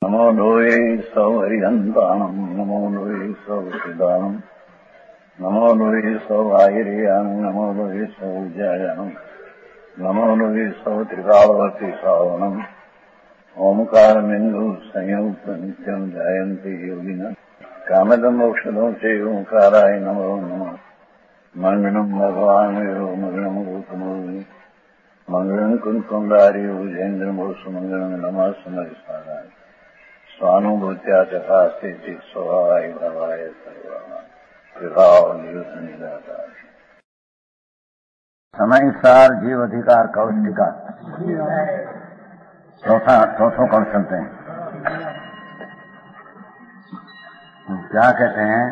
नमो लोये सौहरिहन्ताणम् नमो लोये सौहृदानम् नमो लोये सौभागिर्यानम् नमो लोये सौजायानम् नमो लोये सौत्रिकावती सावनम् ओंकारमिन्दु संयुक्त नित्यम् जायन्ति योगिनः कामदम् मोक्षदम् च ओंकाराय नमो नमः मङ्गलम् भगवान् वीरो मङ्गलम् रूपमोहि मङ्गलम् कुन्कुण्डारि भुजेन्द्रमोसु मङ्गलम् नमः समरिसाराय स्वानुभूत्या तथा स्थिति स्वभावाय भवाय सर्वभाव निदाता समय सार जीव अधिकार कौष्टिका चौथों कौशल हैं। क्या कहते हैं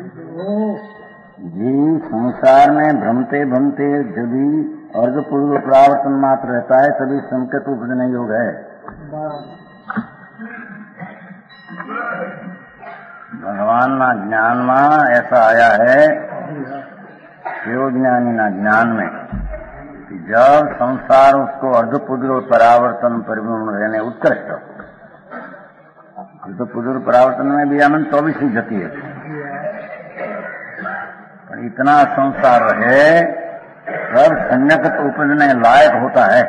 जी, संसार में भ्रमते भ्रमते जब अर्ध पूर्व प्रावर्तन मात्र रहता है तभी संकेत उपजन योग है। भगवान ना ज्ञान में ऐसा आया है शिवज्ञानी ना ज्ञान में कि जब संसार उसको अर्धपुद्र परावर्तन परिपूर्ण रहने उत्कृष्ट अर्धपुद्र परावर्तन में भी आनंद 24 ही गति है, पर इतना संसार रहे तब संयत उपजने लायक होता है।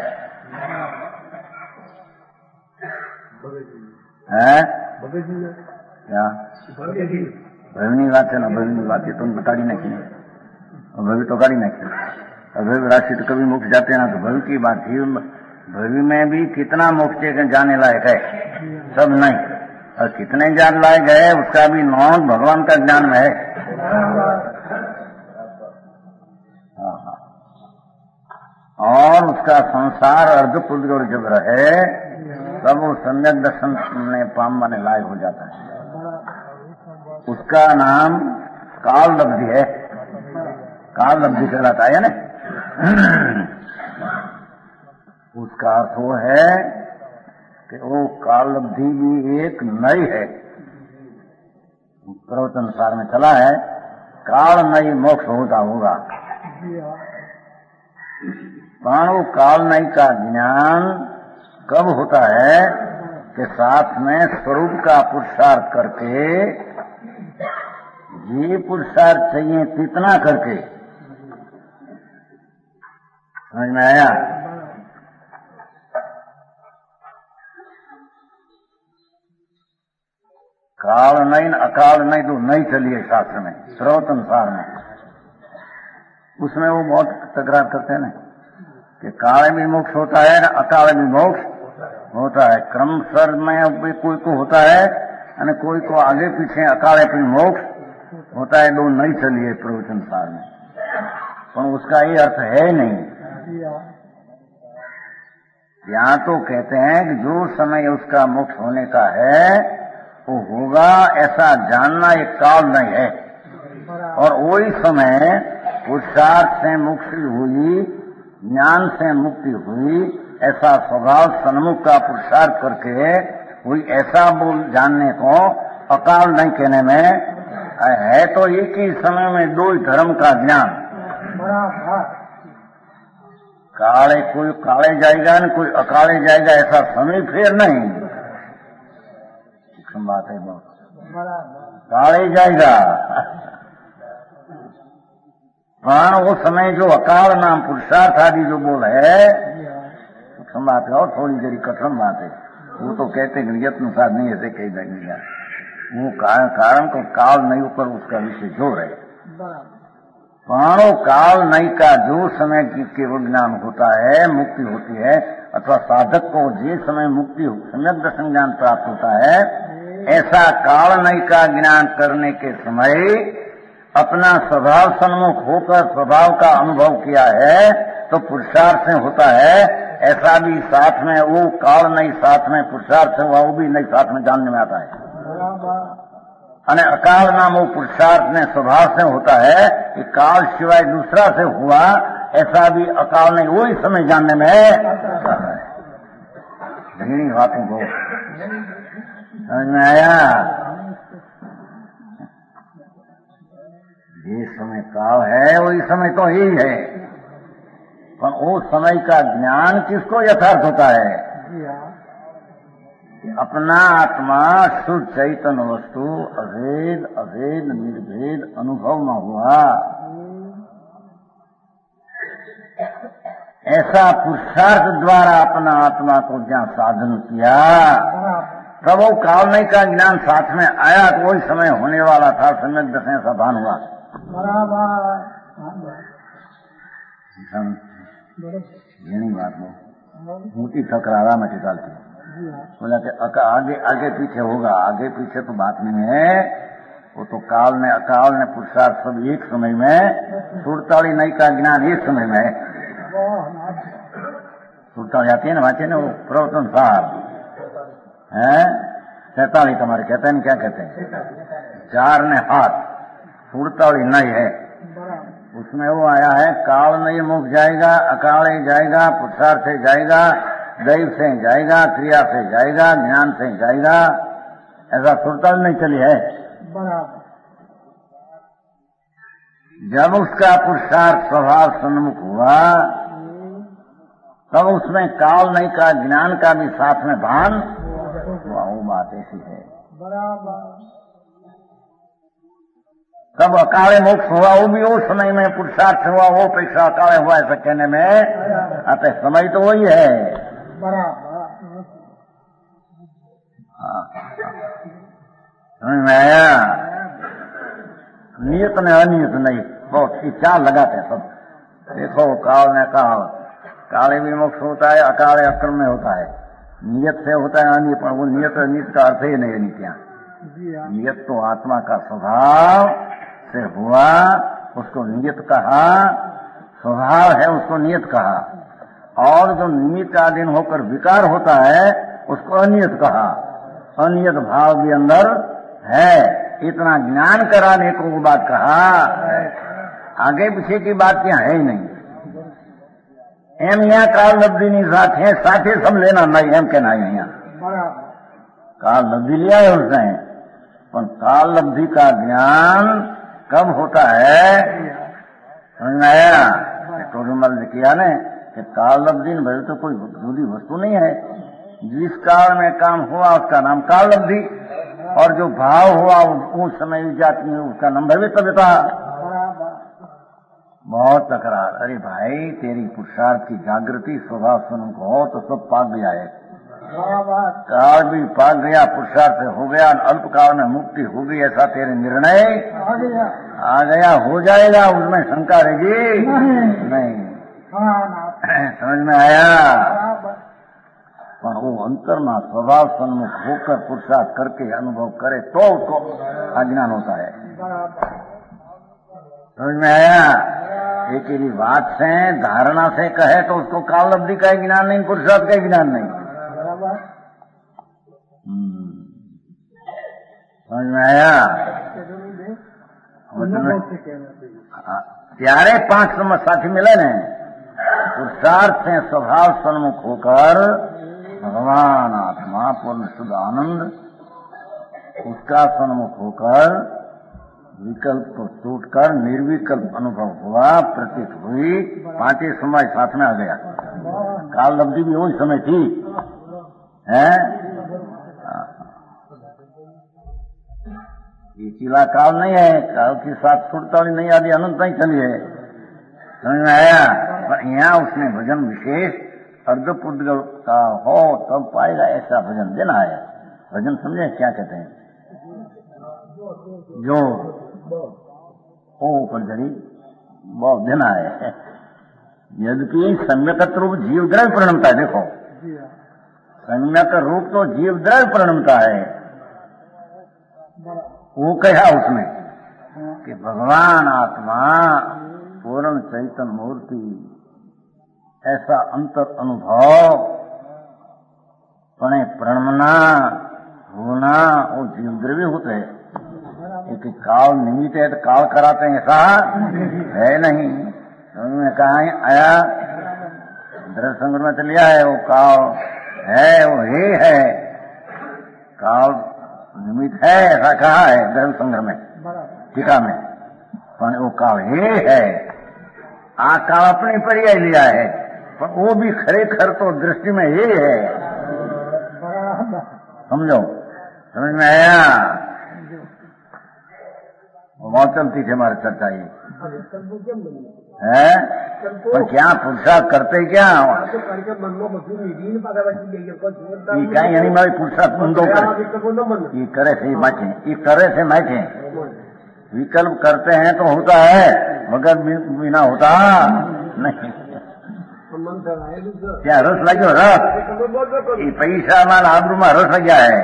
क्या भविनी बात है ना, भविनी बात है तुम बता दी नहीं, भवि तो गाड़ी नहीं, भवि राशि तो कभी मोक्ष जाते हैं ना, तो भवि की बात थी। भवि में भी कितना मोक्ष जाने लायक है, सब नहीं, और कितने जान लायक है उसका भी नॉन भगवान का ज्ञान में है। और उसका संसार अर्धपुद्र जब रहे तब वो सम्यक दर्शन में पामने लायक हो जाता है। उसका नाम काल लब्धि है, काल लब्धि कहलाता है ना। उसका अर्थ वो है कि वो काल लब्धि भी एक नई है, प्रवचन सार में चला है, काल नई मोक्ष होता होगा। वो काल नई का ज्ञान कब होता है कि साथ में स्वरूप का पुरुषार्थ करके, ये पुरुषार्थ चाहिए कितना करके, समझ में आया? काल नहीं अकाल नहीं तो नहीं चलिए शास्त्र में, श्रोतन सार में, उसमें वो बहुत तकरार करते हैं ना कि काल में मोक्ष होता है ना अकाल में मोक्ष होता है। क्रम सर में कोई को होता है और कोई को आगे पीछे अकाले पे मोक्ष होता है। दो नहीं चलिए प्रवचन सार में, पर उसका ये अर्थ है नहीं। यहाँ तो कहते हैं कि जो समय उसका मोक्ष होने का है वो होगा, ऐसा जानना एक काल नहीं है। और वही समय पुरुषार्थ से मुक्ति हुई, ज्ञान से मुक्ति हुई, ऐसा स्वभाव सन्मुख का पुरुषार्थ करके हुई, ऐसा बोल जानने को अकाल नहीं कहने में है। तो एक ही समय में दो ही धर्म का ज्ञान, काले कोई काले जाएगा न कोई अकाले जाएगा, ऐसा समय फेर नहीं। बात है बहुत, काले जाएगा। हाँ, वो समय जो अकाल नाम पुरुषार्थ आदि जो बोल है बात है, और थोड़ी जरी कठिन बात है। वो तो कहते हैं यत्न साध नहीं ऐसे कही जाएगा, वो कारण को काल नहीं ऊपर उसका विषय जोर है। पाणो काल नहीं का जो समय केवल ज्ञान होता है, मुक्ति होती है, अथवा साधक को जिस समय मुक्ति सम्यक दर्शन ज्ञान प्राप्त होता है, ऐसा काल नहीं का ज्ञान करने के समय अपना स्वभाव सन्मुख होकर स्वभाव का अनुभव किया है तो पुरुषार्थ से होता है। ऐसा भी साथ में वो काल नहीं साथ में पुरुषार्थ से हुआ, वो भी नहीं साथ में जानने में आता है। अने अकाल नाम वो पुरुषार्थ में स्वभाव से होता है कि काल सिवाय दूसरा से हुआ, ऐसा भी अकाल नहीं वही समय जानने में आता है। धीनी बातों को समझ में आया? ये समय काल है वही समय तो ही है, पर वो समय का ज्ञान किसको यथार्थ होता है? अपना आत्मा शुद्ध चैतन्य वस्तु अभेद अभेद निर्भेद अनुभव न हुआ, ऐसा पुरुषार्थ द्वारा अपना आत्मा को जहाँ साधन किया, तब वो कालमय का ज्ञान साथ में आया तो वही समय होने वाला था। सम्यक दशा ऐसा भान हुआ। यही बात हो मोटी तकरारा में निकालती बोला कि आगे आगे पीछे होगा, आगे पीछे तो बात नहीं है, वो तो काल ने अकाल ने पुरुषार्थ सब एक समय में, सुरताली नई का ज्ञान एक समय में। सुरताली आती है ना वाचे ना वो प्रवचन साहब है 47 तुम्हारे कहते हैं, क्या कहते हैं 4 ने हाथ, सुरताली नई है, उसमें वो आया है काल नहीं मुख जाएगा, अकाल ही जाएगा, पुरुषार्थ से जाएगा, दैव से जाएगा, क्रिया से जाएगा, ज्ञान से जाएगा, ऐसा सुरताल नहीं चली है। जब उसका पुरुषार्थ स्वभाव सन्मुख हुआ तब उसमें काल नहीं का ज्ञान का भी साथ में भान हुआ। वो बात ऐसी है। तब अकाले मोक्ष हुआ, वो भी उस समय में पुरुषार्थ हुआ, वो पेक्षा अकाले हुआ ऐसा कहने में आते समय तो वही है। समझ में आया? नियत ने अनियत नहीं, बहुत ही चाल लगाते हैं सब। देखो काल ने काल, काले भी मोक्ष होता है, अकाले अक्रम में होता है, नियत से होता है अनियत, पर वो नियत अनियत का अर्थ ही नहीं है। नित्या नियत तो आत्मा का स्वभाव से हुआ, उसको नियत कहा, स्वभाव है उसको नियत कहा, और जो निमित्त का अधीन होकर विकार होता है उसको अनियत कहा। अनियत भाव भी अंदर है, इतना ज्ञान कराने को वो बात कहा, आगे पीछे की बात यहाँ है ही नहीं। एम यहाँ काल लब्धि नहीं साथ है, साथ ही सब लेना नहीं, एम कहना है यहाँ काल लब्धि लिया है उसने, पर काल लब्धि का ज्ञान कब होता है? समझ में आया? टोडमल ने किया ने कि काल लब्धि भले तो कोई दूसरी वस्तु नहीं है, जिस काल में काम हुआ उसका नाम काल लब्धि, और जो भाव हुआ उस समय जाती है उसका नाम भवितव्यता। बहुत तकरार, अरे भाई तेरी पुरुषार्थ की जागृति स्वभाव सुन को तो सब पाक गया है, काल भी पाक गया, पुरुषार्थ हो गया, अल्प काल में मुक्ति हो गई, ऐसा तेरे निर्णय आ गया, हो जाएगा, उसमें शंका रहेगी नहीं। समझ में आया? पर वो अंतर में स्वभाव सन्मुख होकर पुरुषार्थ करके अनुभव करे तो उसको अज्ञान होता है। समझ में आया? एक ही बात से धारणा से कहे तो उसको काल लब्धि का ज्ञान नहीं, पुरुषार्थ का ज्ञान नहीं। समझ में आया? त्यारे 5 नंबर साथी मिले ने, पुरुषार्थ से स्वभाव सन्मुख होकर भगवान आत्मा पूर्ण शुद्ध आनंद, उसका सन्मुख होकर विकल्प को टूटकर निर्विकल्प अनुभव हुआ, प्रतीत हुई, 5 समय साथ में आ गया। काल लब्धि भी वही समय थी है, ये चिला काल नहीं है, काल के साथ छूटताली नहीं आदि अनंत नहीं चली है। समझ में आया? पर यहाँ उसने भजन विशेष अर्धपुद्गल का हो तब पाएगा, ऐसा भजन देना है। भजन समझे क्या कहते हैं? जो ओ पंचरी बहुत देना है, यद्यपि सम्यक रूप जीव द्रव्य परिणमता है। देखो सम्यक रूप तो जीव द्रव्य परिणमता है, वो कहा उसमें कि भगवान आत्मा पूर्ण चैतन्य मूर्ति, ऐसा अंतर अनुभव पणे प्रणमना होना, वो जीव द्रव्य होते हैं। एक काल निमित्त है तो काल कराते हैं, ऐसा है नहीं। उन्होंने कहा आया द्रव्य संग्रह में चलिया है, वो काल है, वो ही है, काल निमित्त है, ऐसा कहा है द्रव्य संग्रह में, टीका में, पर वो काल ही है। आ काल अपने पर ही लिया है, पर वो भी खरेखर तो दृष्टि में ही है। समझो, समझ में आया? बहुत चलती थी हमारी चर्चा ये है, पर क्या पुरुषार्थ करते क्या यानी मारी पुरुषार्थ बंदो ये करे से बैठे, ये करे से बैठे, विकल्प करते हैं तो होता है, मगर बिना होता नहीं। क्या रस लगे? रस ये पैसा माल आबरू में रस लग्या है।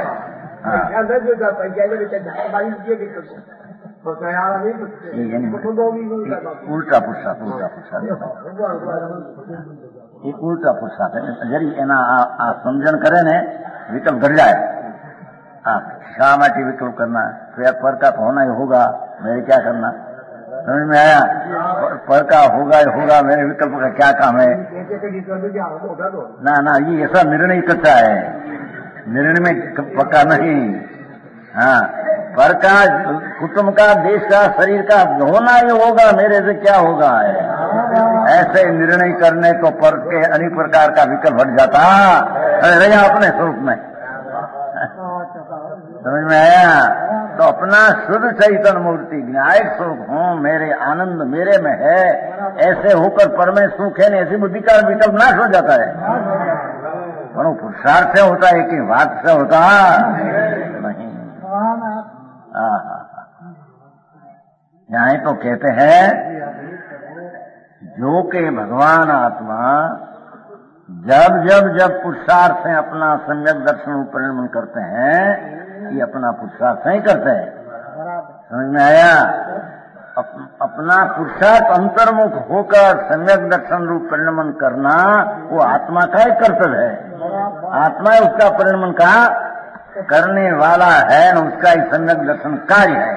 ઉલટા પુરુષાર્થ, ઉલટા પુરુષાર્થ, એ ઉલટા પુરુષાર્થ જરી એના આ સમજણ કરે ને विकल्प घट जाए। शा माटी विकल्प करना, फिर पर का होना ही होगा, मेरे क्या करना? समझ में आया? पर का होगा ही होगा, मेरे विकल्प का क्या काम है? ना ना, ये ऐसा निर्णय करता है, निर्णय में पक्का नहीं। हाँ, पर का, कुटुंब का, देश का, शरीर का होना ही होगा, मेरे से क्या होगा है। ऐसे निर्णय करने तो पर के अनेक प्रकार का विकल्प हट जाता रहा अपने स्वरूप में। समझ में आया? तो अपना शुद्ध चैतन्य मूर्ति न्यायिक स्वरूप हूँ, मेरे आनंद मेरे में है, ऐसे होकर पर में सुख है, ऐसी बुद्धि का विकल्प नाश हो जाता है। पर पुरुषार्थ से होता है कि बात से होता नहीं। यहाँ तो कहते हैं जो के भगवान आत्मा जब जब जब पुरुषार्थ से अपना सम्यक दर्शन परिणमन करते हैं, ये अपना पुरुषार्थ से ही करते हैं। समझ में आया? अपना पुरुषार्थ अंतर्मुख होकर सम्यक दर्शन रूप परिणमन करना वो आत्मा का ही कर्तव्य है। आत्मा उसका परिणमन का करने वाला है न, उसका ही सम्यक दर्शन कार्य है।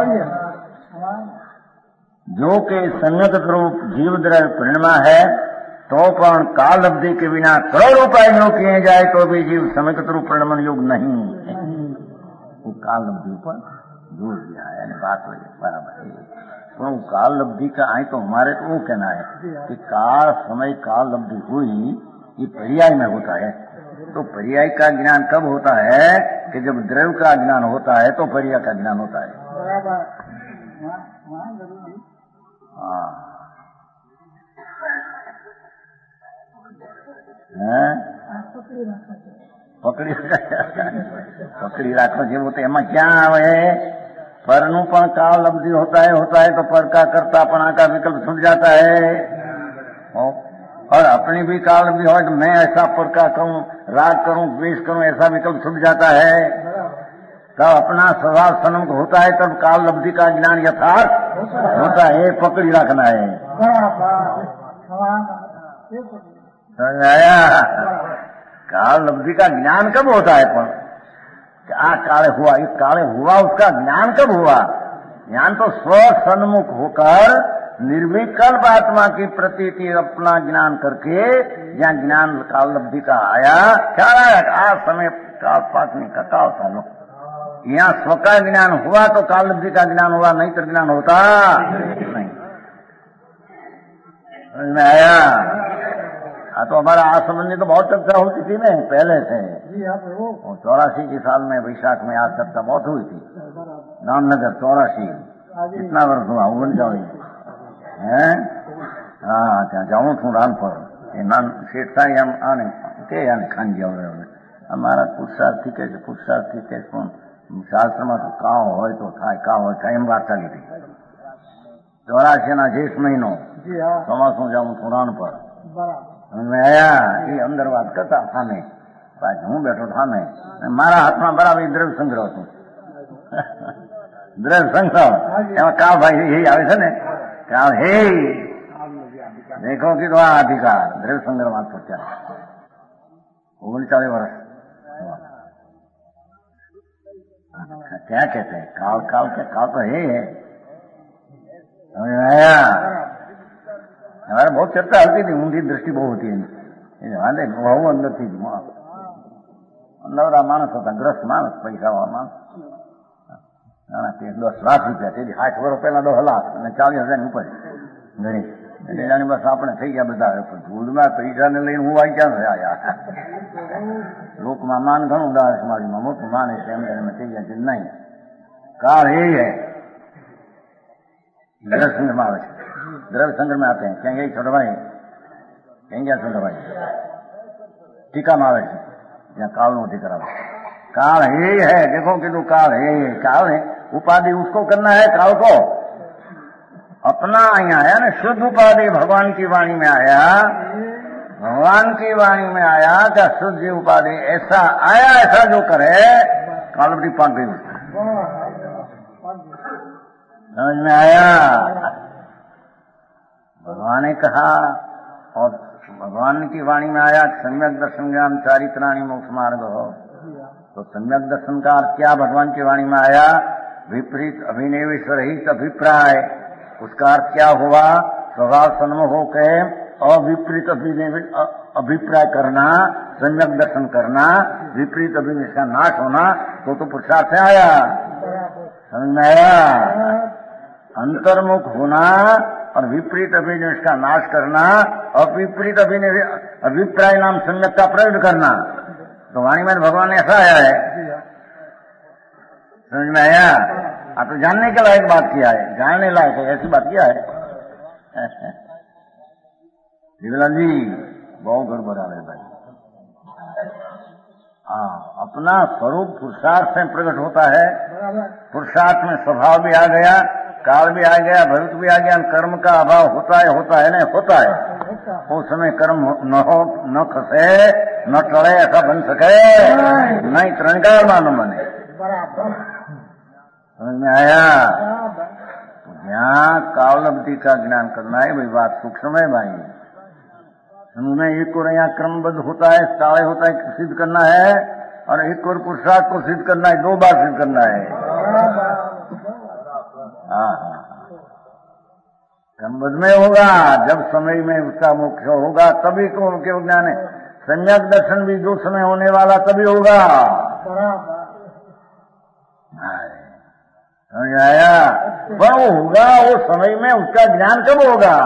जो के सम्यक रूप जीव द्रव्य परिणमा है, तो पण काल अवधि के बिना करोड़ों उपायों किए जाए तो भी जीव सम्यक रूप परिणमन योग नहीं। वो काल अवधि पर जोर दिया है, यानी बात बराबर है। तो काल अवधि का आए तो हमारे तो वो कहना है कि काल समय काल अवधि हुई, ये पर्याय में होता है। तो पर्याय का ज्ञान कब होता है कि जब द्रव्य का ज्ञान होता है तो पर्याय का ज्ञान होता है। પકડી રાખો જેવું તો એમાં ક્યાં આવે? परनु पण काल अवधि होता है तो पर का कर्ता पना का विकल्प छूट जाता है। और अपनी भी काल अवधि हो तो मैं ऐसा पर का करूं, राग करूं, द्वेष करूं, ऐसा विकल्प छूट जाता है। तब अपना स्वभाव सन्मुख होता है, तब काल अवधि का ज्ञान यथार्थ होता है। पकड़ी रखना है। काल अवधि का ज्ञान कब होता है? पर क्या काले हुआ, इस काले हुआ, उसका ज्ञान कब हुआ? ज्ञान तो स्व सन्मुख होकर निर्विकल्प आत्मा की प्रतीति अपना ज्ञान करके, जहाँ ज्ञान काल अवधि का आया, क्या आया? आज समय काल पाकने का काल सालो, यहाँ स्व का ज्ञान हुआ तो काल अवधि का ज्ञान हुआ, नहीं तो ज्ञान होता नहीं। समझ में आया? तो हमारा आज संबंधी तो बहुत चर्चा होती थी ना पहले से। 84 के साल में वैशाख में आज चर्चा बहुत हुई थी। रामनगर 84 कितना वर्ष हुआ? 39 है। हाँ, ત્યાં જાઉં છું રામપર એ નાન શેઠ સાહેબ એમ આને કે આને ખાંજી આવે અમારા પુરુષાર્થ થી કે પણ શાસ્ત્રમાં તો કાવ હોય તો થાય, કાવ હોય કાંઈ એમ વાત ચાલી હતી। 84 ના જેઠ મહિનો ચોમાસું જાઉં છું રામપર। मैं आया ये अंदर बात करता सामे, हूँ बैठो सामे, मारा हाथ में बराबर द्रव्य संग्रह હતું। द्रव्य संग्रह એમાં કાવ ભાઈ એ આવે છે ને, કાવ હે देखो कि तो अधिकार द्रव्य संग्रह बात करते 39 वर्ष क्या कहते हैं? काल काल के काल तो है। आया हमारे बहुत चर्चा होती थी, ऊंधी दृष्टि बहुत होती है। बहु अंदर थी नवरा मानस होता, ग्रस्त मानस, पैसा वाला मानस। 10 लाख રૂપિયા, 60 વર્ષ પહેલા 10 લાખ અને 40,000 ઉપર ઘણી જાણે બસ આપણે થઈ ગયા બધા ભૂલમાં પૈસાને લઈને હું આવી ક્યાં થયા લોકમાં માન ઘણું ઉદાહર સમાજમાં મોટું માને છે એમ કરીને થઈ ગયા છે નહીં काल यही है द्रव्य संग्रह में आवे द्रव्य संग्रह में आते हैं क्या यही छोटा भाई कहीं क्या छोटा भाई टीका में आवे या काल नो टीका काल यही है देखो कि तू काल है काल है उपाधि उसको करना है काल को अपना यहाँ आया ना शुद्ध उपाधि भगवान की वाणी में आया भगवान की वाणी में आया क्या शुद्ध उपाधि ऐसा आया ऐसा जो करे काल बड़ी पाक गई समझ में आया भगवान ने कहा और भगवान की वाणी में आया सम्यक दर्शन ज्ञान चारित्राणी मोक्ष मार्ग हो तो सम्यक दर्शन का अर्थ क्या भगवान की वाणी में आया विपरीत अभिनिवेश रहित अभिप्राय उसका अर्थ क्या हुआ स्वभाव सन्मुख होकर अविपरीत अभिप्राय करना सम्यक दर्शन करना विपरीत अभिनिवेश का नाश होना तो पुरुषार्थ से आया समझ में आया अंतर्मुख होना और विपरीत अभिनिवेश का नाश करना अविपरीत अभिप्राय नाम सम्यक का प्रयोग करना तो वाणी में भगवान ने ऐसा आया है समझ में आया आप तो जानने के लायक बात किया है जानने लायक है ऐसी बात किया है जीवलाल जी बहुत गड़बड़ आ रहे भाई अपना स्वरूप पुरुषार्थ से प्रकट होता है पुरुषार्थ में स्वभाव भी आ गया काल भी आ गया भविष्य भी आ गया कर्म का अभाव होता है नहीं होता है उस समय कर्म न खसे न टले ऐसा बन सके नहीं त्रणकार मानो बने समझ में आया यहाँ कालब्धि का ज्ञान करना है भाई बात सूक्ष्म है भाई उनमें एक और यहाँ क्रमबद्ध होता है ताड़े होता है सिद्ध करना है और एक और पुरुषार्थ को सिद्ध करना है 2 बार सिद्ध करना है क्रमबद्ध में होगा जब समय में उसका मुख्य होगा तभी को उनके ज्ञान है सम्यक दर्शन भी जो समय होने वाला तभी होगा समझ आया पर वो होगा वो समय में उसका ज्ञान कब होगा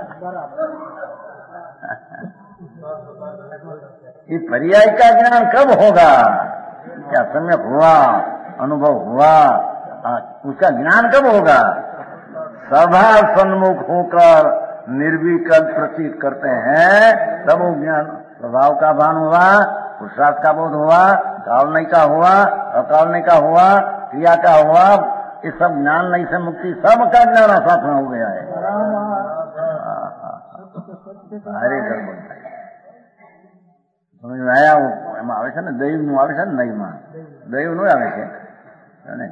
ये पर्याय का ज्ञान कब होगा क्या सम्यक हुआ अनुभव हुआ उसका ज्ञान कब होगा सभा सन्मुख होकर निर्विकल्प प्रतीत करते हैं तब वो ज्ञान स्वभाव का भान हुआ पुरुषार्थ का बोध हुआ कालनय का हुआ अकालनय का हुआ क्रिया का हुआ ये सब ज्ञान नहीं से मुक्ति सबका ज्ञान साथ में हो गया है हरे गड़बड़ समझ में आया એમાં આવે છે ને દૈવનું આવે છે ને નહીમાં દૈવનું આવે છે અને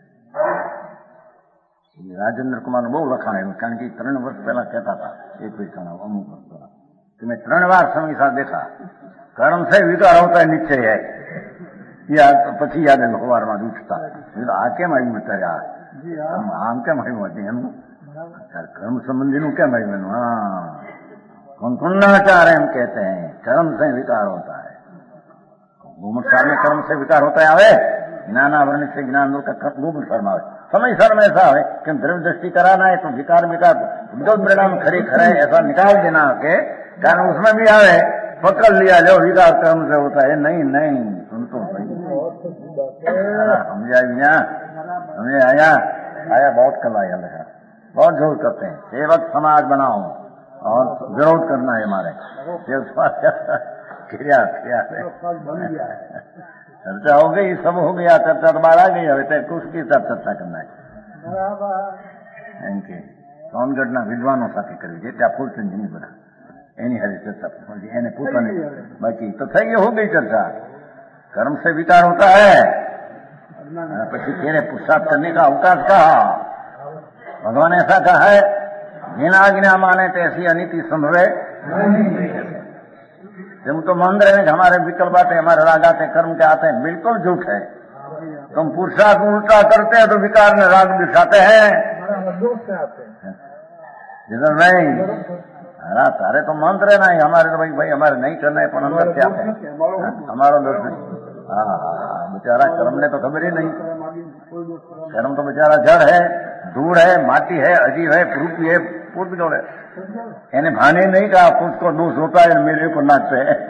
રાજેન્દ્ર કુમારનું બહુ લખાણ આવ્યું કારણ કે 3 વર્ષ પહેલા કહેતા હતા એક વિષયનો અમુક વર્ષ પહેલા कि मैं 3 बार समय साथ देखा कर्म से विकार होता है निश्चय है या પછી યાદ આવે સવારમાં ઉઠતા આ કેમ આવ્યું અત્યારે આમ કેમ આવ્યું હતું એનું કર્મ સંબંધીનું કેમ આવ્યું એનું હા कुंकुन्नाचार हम कहते हैं कर्म से विकार होता है भूमसार में कर्म से विकार होता है आवे ज्ञानावरण से ज्ञान का भूमसार में आवे समय सर में ऐसा है कि द्रव्य दृष्टि कराना है तो विकार दो परिणाम खड़े खड़े ऐसा निकाल देना के कारण उसमें भी आवे पकड़ लिया जो विकार कर्म से होता है नहीं सुन तो समझे आया बहुत कल आया लगा बहुत जोर करते हैं सेवक समाज बनाओ और विरोध करना है हमारे क्रिया चर्चा हो गई सब हो गया चर्चा तो बाहर आ गई હવે कुछ की चर्चा करना है સોનગઢના વિદ્વાનો સાથે કરવી છે ત્યાં ફૂલચંદની બધા એની હરી ચર્ચા એને પોતાની બાકી તો થઈ हो गई चर्चा कर्म से विकार होता है પછી तेरे पुरुषार्थ करने का अवकाश कहा भगवान ऐसा कहा है बिना आज्ञा माने तैसी अनिति संभवे तुम तो मान रहे हैं हमारे विकल्प आते हमारे राग आते कर्म के आते हैं बिल्कुल झूठ है तुम पुरुषार्थ उल्टा करते हैं तो विकार में राग दिखाते हैं जिधर नहीं तारे तो मंत्र है ना हमारे तो भाई हमारे नहीं करना है पर अंदर क्या है हमारा दोष नहीं बेचारा कर्म ने तो खबर ही नहीं कर्म तो बेचारा जड़ है धूड़ है माटी है अजीब है रूपी है कूद जोड़े એને ભાને નહીં કે उसको दोष होता है मेरे को नाचते है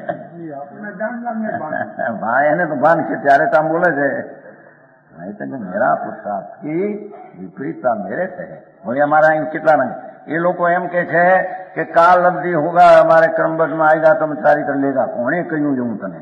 भाई એને तो भान છે ત્યારે તો આમ બોલે છે नहीं तो मेरा पुरुषार्थ की विपरीतता मेरे से है बोले हमारा कितना नहीं ये लोग एम के छे कि काल अवधि होगा हमारे क्रमबद्ध में आएगा तो चारित्र लेगा कोने कहूं जो तने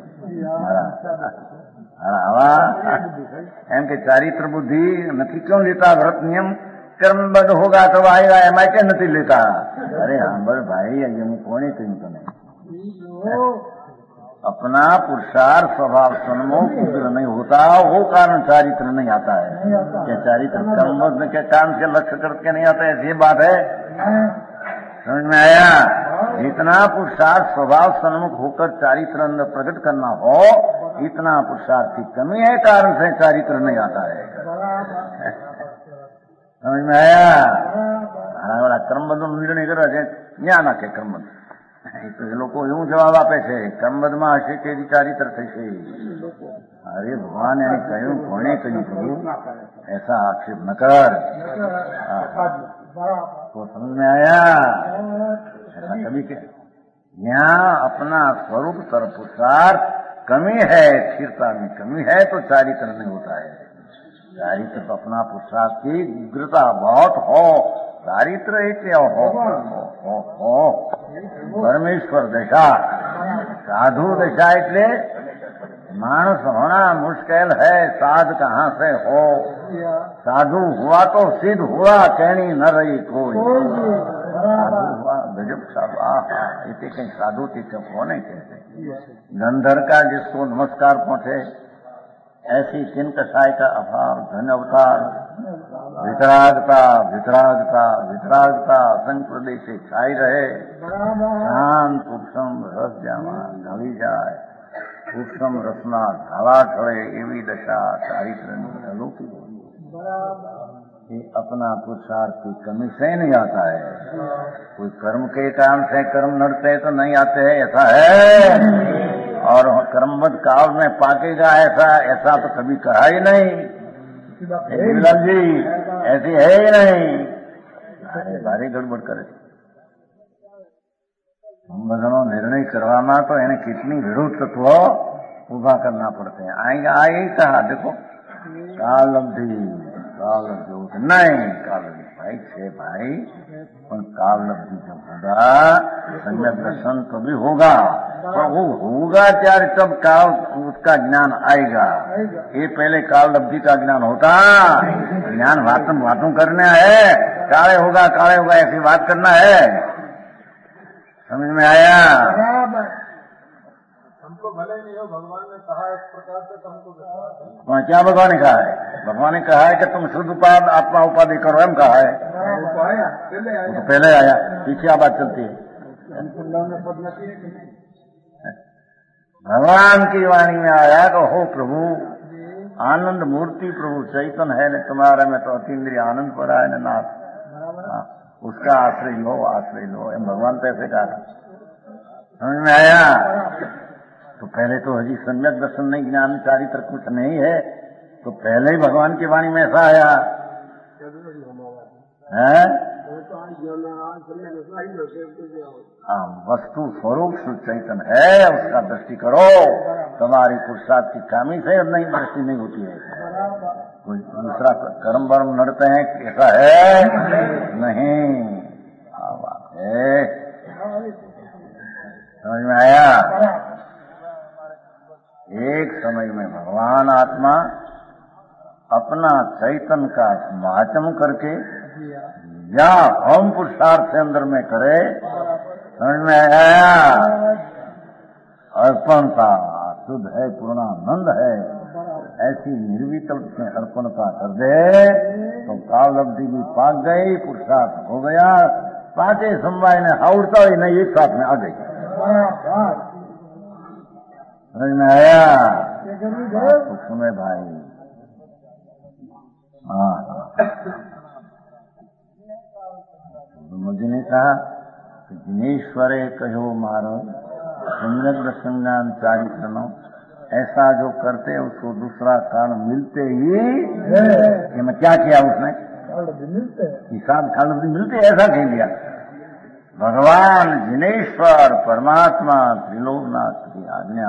हवा एम के चारित्र बुद्धि नहीं क्यों लेता व्रत नियम क्रमबद्ध होगा तो आएगा एम आई के नहीं लेता अरे हाँ भाई ये हूँ कोने कहूं तने अपना पुरुषार्थ स्वभाव सन्मुख उग्र नहीं होता वो कारण चारित्र नहीं आता है क्या चारित्र कर्मबद्ध के कारण से लक्ष्य करके नहीं आता है ये बात है समझ में आया जितना पुरुषार्थ स्वभाव सन्मुख होकर चारित्र अंदर प्रकट करना हो इतना पुरुषार्थ की कमी है कारण से चारित्र नहीं आता है समझ में आया वाला क्रमबद्ध निर्णय कर ज्ञान आके क्रमबद्ध तो ये लोग એવું જવાબ આપે છે કર્મબદ્ધમાં હશે તે ચારિત્ર થશે अरे भगवान ने कहूं कोने कहूं प्रभु ऐसा आक्षेप न कर तो समझ में आया ऐसा कभी के यहाँ अपना स्वरूप सर्वपुरुषार्थ कमी है स्थिरता में कमी है तो चारित्र नहीं होता है चारित्र तो अपना पुरुषार्थ की उग्रता बहुत हो चारित्र एक हो परमेश्वर दशा साधु दशा એટલે मानस होना मुश्किल है साध कहाँ से हो साधु हुआ तो सिद्ध हुआ कहनी न रही कोई साधु हुआ गजब साधु इतने कहीं साधु की कब होने कहते गंधर का जिसको नमस्कार पहुंचे ऐसी किन कसाय का अभाव धन अवतार वितरागता वितरागता वितरागता असंग प्रदेश से छाई रहे शांत उपशम रस जावा ढली जाए उपशम रसना ढाला ढळे एवी दशा चारित्रनी अलौकिक ये अपना पुरुषार्थ की कमी से नहीं आता है कोई कर्म के कारण से कर्म नड़ते तो नहीं आते हैं ऐसा है और कर्मबद्ध काल में पाकेगा ऐसा तो कभी कहा ही नहीं लाल जी ऐसी है ही नहीं अरे भारी गड़बड़ करे बधानो निर्णय करवाना तो इन्हें कितनी विरुद्ध तत्व उभा करना पड़ते हैं आएगा आए कहा देखो काल अवधि नहीं काल भाई छे भाई पर काल अवधि जब होगा सम्यक दर्शन तो भी होगा पर वो होगा त्यार तब काल उसका ज्ञान आएगा ये पहले काल अवधि का ज्ञान होता ज्ञान बातों करना है काले होगा ऐसी बात करना है समझ में आया हमको भले नहीं हो भगवान ने कहा इस प्रकार से तुमको क्या भगवान ने कहा है भगवान ने कहा है कि तुम शुद्ध उपाद आत्मा उपाधि करो एम कहा है पहले आया पीछे आ बात चलती है भगवान की वाणी में आया तो हो प्रभु आनंद मूर्ति प्रभु चैतन्य है न तुम्हारे में तो अतीन्द्रिय आनंद पर आए न नाथ उसका आश्रय लो भगवान तो ऐसे कहा समझ में आया तो पहले तो हजी सम्यक दर्शन नहीं ज्ञान चारित्र कुछ नहीं है तो पहले ही भगवान की वाणी में ऐसा आया है वस्तु स्वरूप शुद्ध चैतन्य है उसका दृष्टि करो तुम्हारी पुरुषार्थ की खामी से नहीं दृष्टि नहीं होती है कोई दूसरा कर्म वर्म लड़ते हैं ऐसा है नहीं बात है समझ में आया एक समय में भगवान आत्मा अपना चैतन्य का महाचम करके या हम पुरुषार्थ से अंदर में करे समझ में आया अर्पणता शुद्ध है पूर्णानंद है ऐसी निर्विकल्प में अर्पणता कर दे तो काल अवधि भी पाक गई पुरुषार्थ हो गया पांचे समवाय ने हाउड़ता ही नहीं एक साथ में आ गई समझ में आया सुने भाई मुझे नहीं कहा कि जिनेश्वरे कहो मारो सम्यक दर्शन ज्ञान चारित्र नो ऐसा जो करते उसको दूसरा कारण मिलते ही कि मैं क्या किया उसने हिसाब काल मिलते ऐसा कह दिया भगवान जिनेश्वर परमात्मा त्रिलोकनाथ की आज्ञा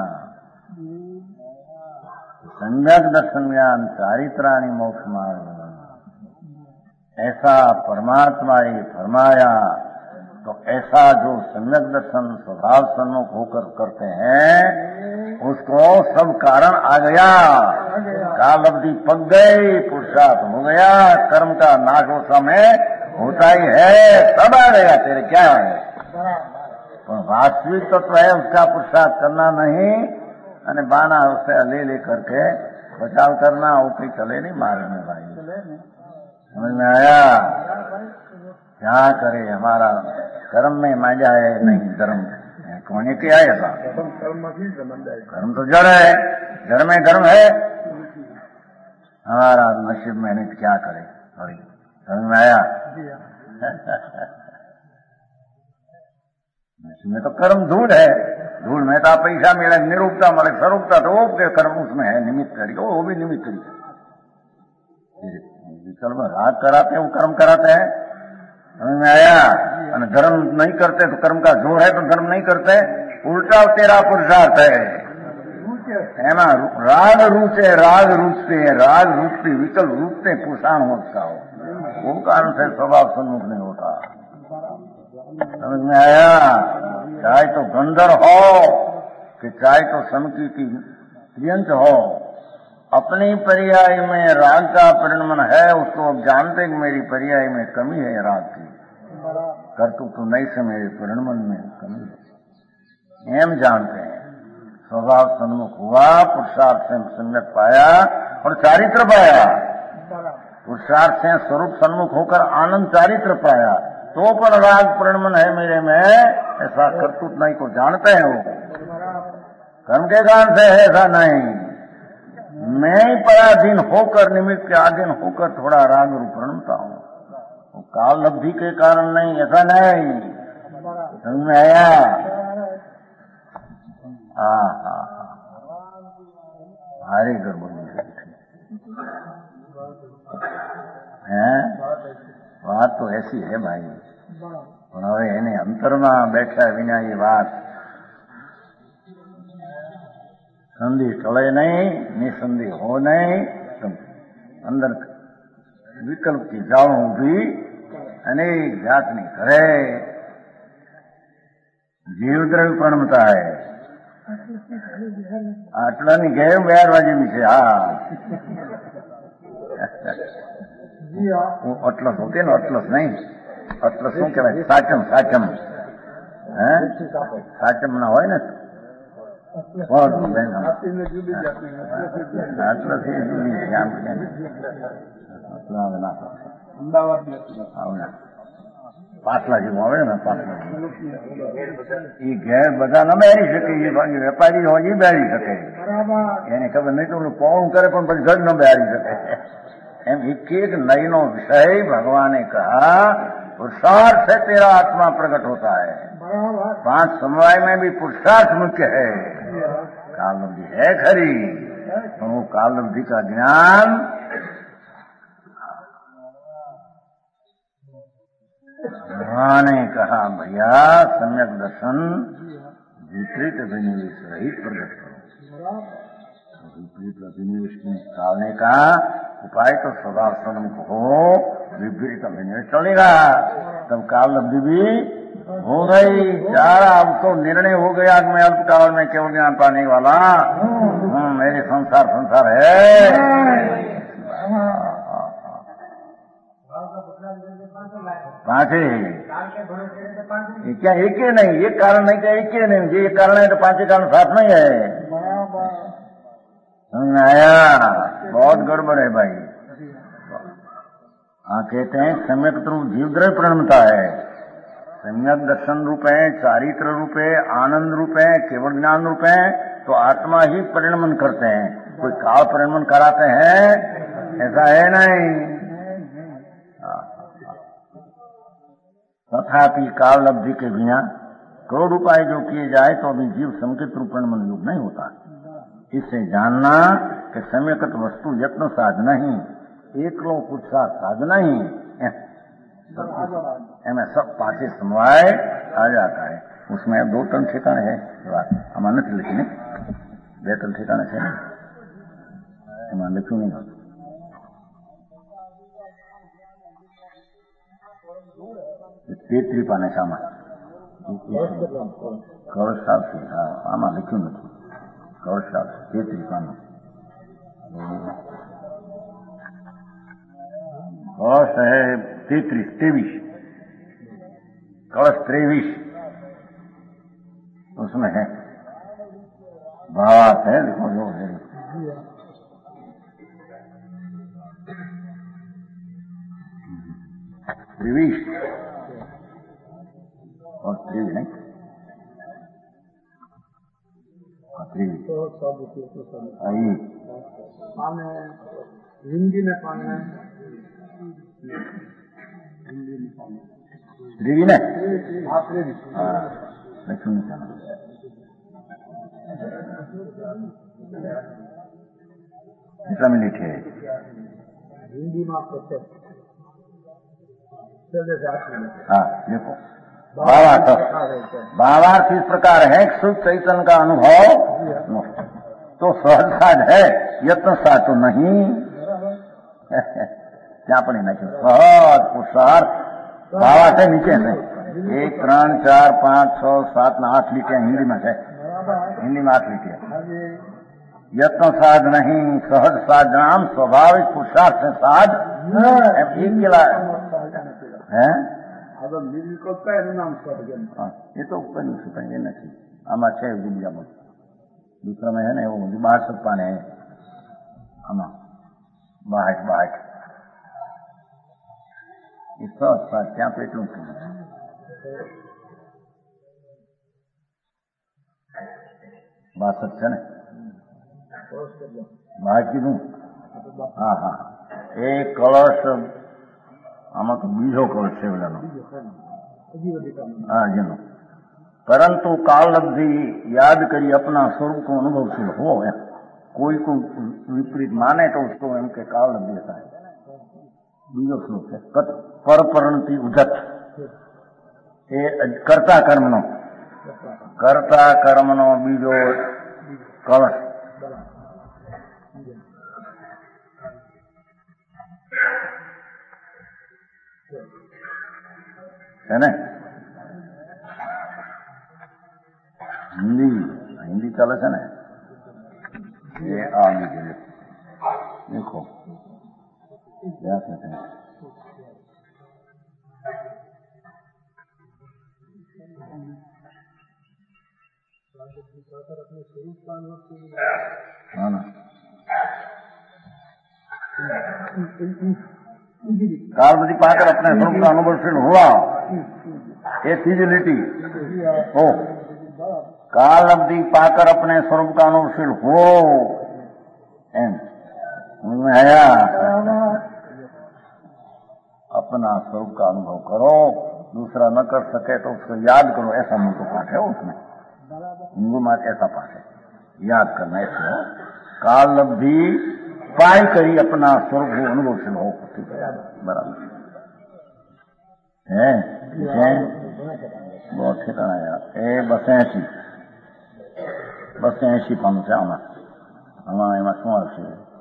सम्यक दर्शन ज्ञान चारित्राणी मोक्ष मार्ग, ऐसा परमात्मा ही फरमाया। तो ऐसा जो सम्यक दर्शन स्वभाव सन्मुख होकर करते हैं उसको सब कारण आ गया, काल अवधि पक गई, पुरुषार्थ हो गया, कर्म का नाश हो समय होता ही है, सब आ गया तेरे क्या है। तो वास्तविक तत्व है उसका पुरुषार्थ करना नहीं, અને बाना उसे ले करके बचाव करना, वो कहीं चले नहीं मार्ग में भाई। समझ में आया? क्या करे, हमारा कर्म में मजा है नहीं धर्म कोने के आएगा। कर्म तो जड़ है, जड़ में धर्म है, हमारा नसीब में नहीं क्या करे। सॉरी, समझ में आया? नसीब में तो कर्म धूल है, धूल में तो पैसा मिले, निरूपता मिले, स्वरूपता तो वो के कर्म उसमें है, निमित्त करी वो भी निमित्त करी। विकल में राग कराते हैं, वो कर्म कराते हैं। समझ में आया? धर्म नहीं करते तो कर्म का जोर है तो धर्म नहीं करते, उल्टा तेरा पुरुषार्थ है ना। राग रूपते, राग रूपते, राग रूपते विकल रूपते पुरुषार्थ होता हो, वो कारण से स्वभाव सन्मुख नहीं होता। समझ में आया? चाहे तो गंधर हो कि चाहे तो सनकी की प्रियंत हो, अपनी पर्याय में राग का परिणमन है, उसको अब जानते कि मेरी पर्याय में कमी है राग की, करतु तो नहीं से मेरे परिणमन में कमी है, एम जानते हैं। स्वभाव सन्मुख हुआ, पुरुषार्थ से सम्यक पाया और चारित्र पाया। पुरुषार्थ से स्वरूप सन्मुख होकर आनंद चारित्र पाया, तो पर राग परिणमन है मेरे में, ऐसा करतुत नहीं को जानते हैं वो, कर्म के कारण से है ऐसा नहीं। मैं ही पराधीन होकर, निमित्त के अधीन होकर थोड़ा राग रूप प्रणमता हूँ, वो काल लब्धि के कारण नहीं, ऐसा नहीं। समझ में आया? हाँ, भारी गड़बड़ी है, बात तो ऐसी है भाई। હવે એને અંતરમાં બેઠા વિના એ વાત સંધિ ટળે નહીં, નિસંધિ હો નહીં, અંદર વિકલ્પ की જાળ ઊભી અનેક જાતની કરે, જીવદ્રવ્ય પ્રણમતા है। આટલાની ઘેર વ્યારવાજીની છે। હા, અટલસ હોતી ને, અટલસ નહીં, અટલસ શું કહેવાય? સાચમ, સાચમ, હે સાચમ ના હોય ને, પાટલા જેવું આવે ને, પાટલા એ ઘેર બધા ન બેરી શકે, એ વેપારી હોય એ બેરી શકે, એને ખબર નહીં તો પૌણ કરે પણ પછી ઘર ન બેરી શકે। એમ એક એક નયનો વિષય ભગવાને कहा पुरुषार्थ से तेरा आत्मा प्रकट होता है। 5 समवाय में भी पुरुषार्थ मुख्य है। कालब्धि है खरी, तो वो कालब्धि का ज्ञान भगवान ने कहा भैया सम्यक दर्शन विपरीत अभिनिवेश रहित प्रकट करो। विपरीत अभिनिवेश निकालने का उपाय तो स्वभाव सन्मुख हो, विपरीत अभिनिवेश चलेगा, तब काल लब्धि भी हो गई। चारा अब तो निर्णय हो गया कि मैं अल्पकाल में केवल ज्ञान पाने वाला, मेरे संसार संसार है। पांचे क्या एक ही नहीं, एक कारण नहीं क्या एक ही नहीं, ये कारण है तो 5 कारण साथ नहीं है। आया? बहुत गड़बड़ है भाई। हाँ, कहते हैं सम्यक रूप जीवद्रव्य प्रणमता है, सम्यक दर्शन रूप है, चारित्र रूप है, आनंद रूप है, केवल ज्ञान रूप है, तो आत्मा ही परिणमन करते हैं, कोई काल परिणमन कराते हैं ऐसा है नहीं। तथापि काल लब्धि के बिना करोड़ उपाय जो किए जाए तो अभी जीव संकेत रूप परिणमन योग नहीं होता। इससे जानना कि सम्यकत वस्तु यत्न साधना ही, एकलो पुरुषार्थ साधना ही एम सब पासे समवाय आ जाता है। उसमें 2-3 ठिकाने है आमा नहीं लिखी ने 2-3 ठिकाने है एम लिखू नहीं तेतरी पाने सामा कौर साहब से हाँ आमा लिखू नहीं कौर साहब तेतरी पाना कलश है 23 कलश 23 उसमें है भावार्थ है लिखो जो है 23 और 23 नहीं 23 हिंदी में पाना त्रिवी ने लक्ष्मी कितना मिनट है हिंदी में हाँ देखो भावार्थ इस प्रकार है शुद्ध चैतन्य का अनुभव तो सहज साध है यत्न साध तो नहीं क्या पढ़े ना क्यों सहज पुरुषार्थ भावार्थ है नीचे से 1, 3, 4, 5, 6, 7, 8 लिखे हिंदी में है हिंदी में 8 लिखे यत्न साध नहीं सहज साध नाम स्वाभाविक पुरुषार्थ से साध एक केला है ये तो ये नहीं आमा छे बीजा दूसरा में है ना वो 62 पाने है आमा 62 इस क्या पेटू 62 है ना 62 कीधु हाँ हाँ एक कलश आमा तो बीजो कलश है बोलानो हाँ जीनो परंतु काल अवधि याद करी अपना स्वरूप को अनुभवशील हो कोई को विपरीत माने तो उसको इनके काल अवधि देता है बीजो श्लोक है पर परिणति उजत ये कर्ता कर्मनो बीजो कलश है ना हिंदी चले છે ને ये आगे के लिए देखो क्या कहते हैं हाँ ना कालबद्धि पाकर अपने स्वरूप का अनुभवशील हुआ ये फिजिलिटी हो काल अवधि पाकर अपने स्वरूप का अनुभवशील हो एम उनमें आया अपना स्वरूप का अनुभव करो दूसरा न कर सके तो उसको याद करो ऐसा मुझको पाठ है उसमें हिंदू में ऐसा पाठ है याद करना ऐसे हो काल अवधि पाई करी अपना स्वरूप अनुभवशील हो बराबर है बहुत ठिकाना यार 280 पाનું છે આમાં એમાં શું આવશે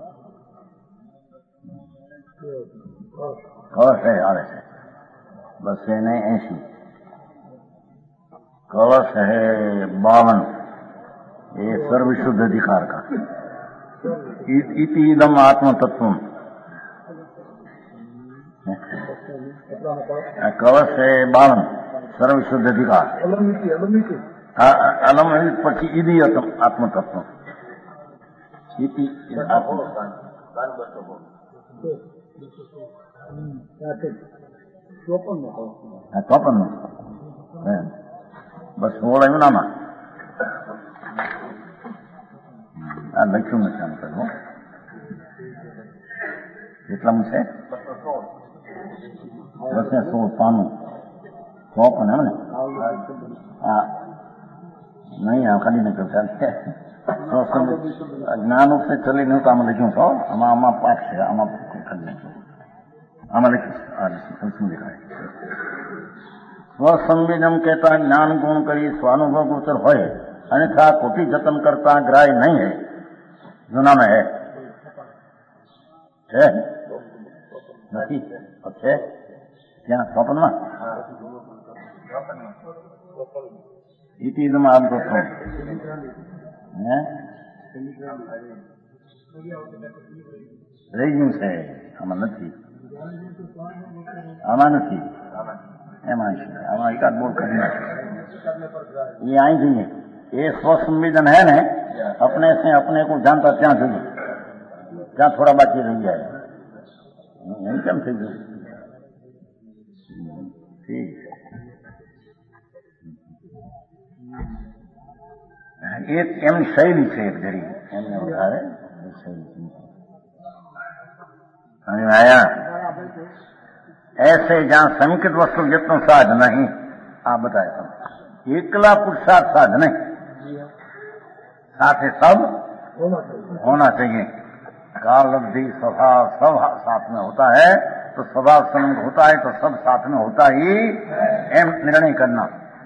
કળશ આવે છે 280 कलश है 52 ये सर्वशुद्ध अधिकार का इति इदम आत्म तत्व कलश है 52 सर्वशुद्ध अधिकार अलम पक्षी इदी आत्म तत्व इति ચોપન બસ 16 યુનામાં આ લખ્યું નથી આમ કહ્યું કેટલામાં છે 216 પાનું 54 એમ ને હા નહીં આ કાઢી નાખ્યું ચાલશે જ્ઞાન ઉપસે ચલી નહીં તો આમાં લખ્યું છો આમાં પાઠ છે આમાં કાઢી નાખ્યું हमारे लिखा है સ્વસંવેદન કહેતા જ્ઞાન ગુણ કરી સ્વાનુભવ ગોચર હોય अन्यथा खोटी जतन करता ग्राह्य नहीं है। जूना में है नहीं है क्या स्वप्न में इतिदम आप दोस्तों રહી ગયું છે આમાં નથી એમાં છે આમાં એકાદ બોલ કરી નાખે ये आई थी ये स्वसंवेदन है ना अपने से अपने को जानता त्या સુધી ત્યાં થોડા બાકી રહી જાય એમ કેમ થઈ ગયું ઠીક એક એમની શૈલી છે એક જરી એમને વધારે શૈલી आया ऐसे जहां समिकित वस्तु जितनो साध नहीं आप बताए तुम एकला पुरुषार्थ साध नहीं साथ ही सब होना चाहिए। काल अवधि स्वभाव सब साथ में होता है तो स्वभाव संबंध होता है तो सब साथ में होता ही एम निर्णय करना।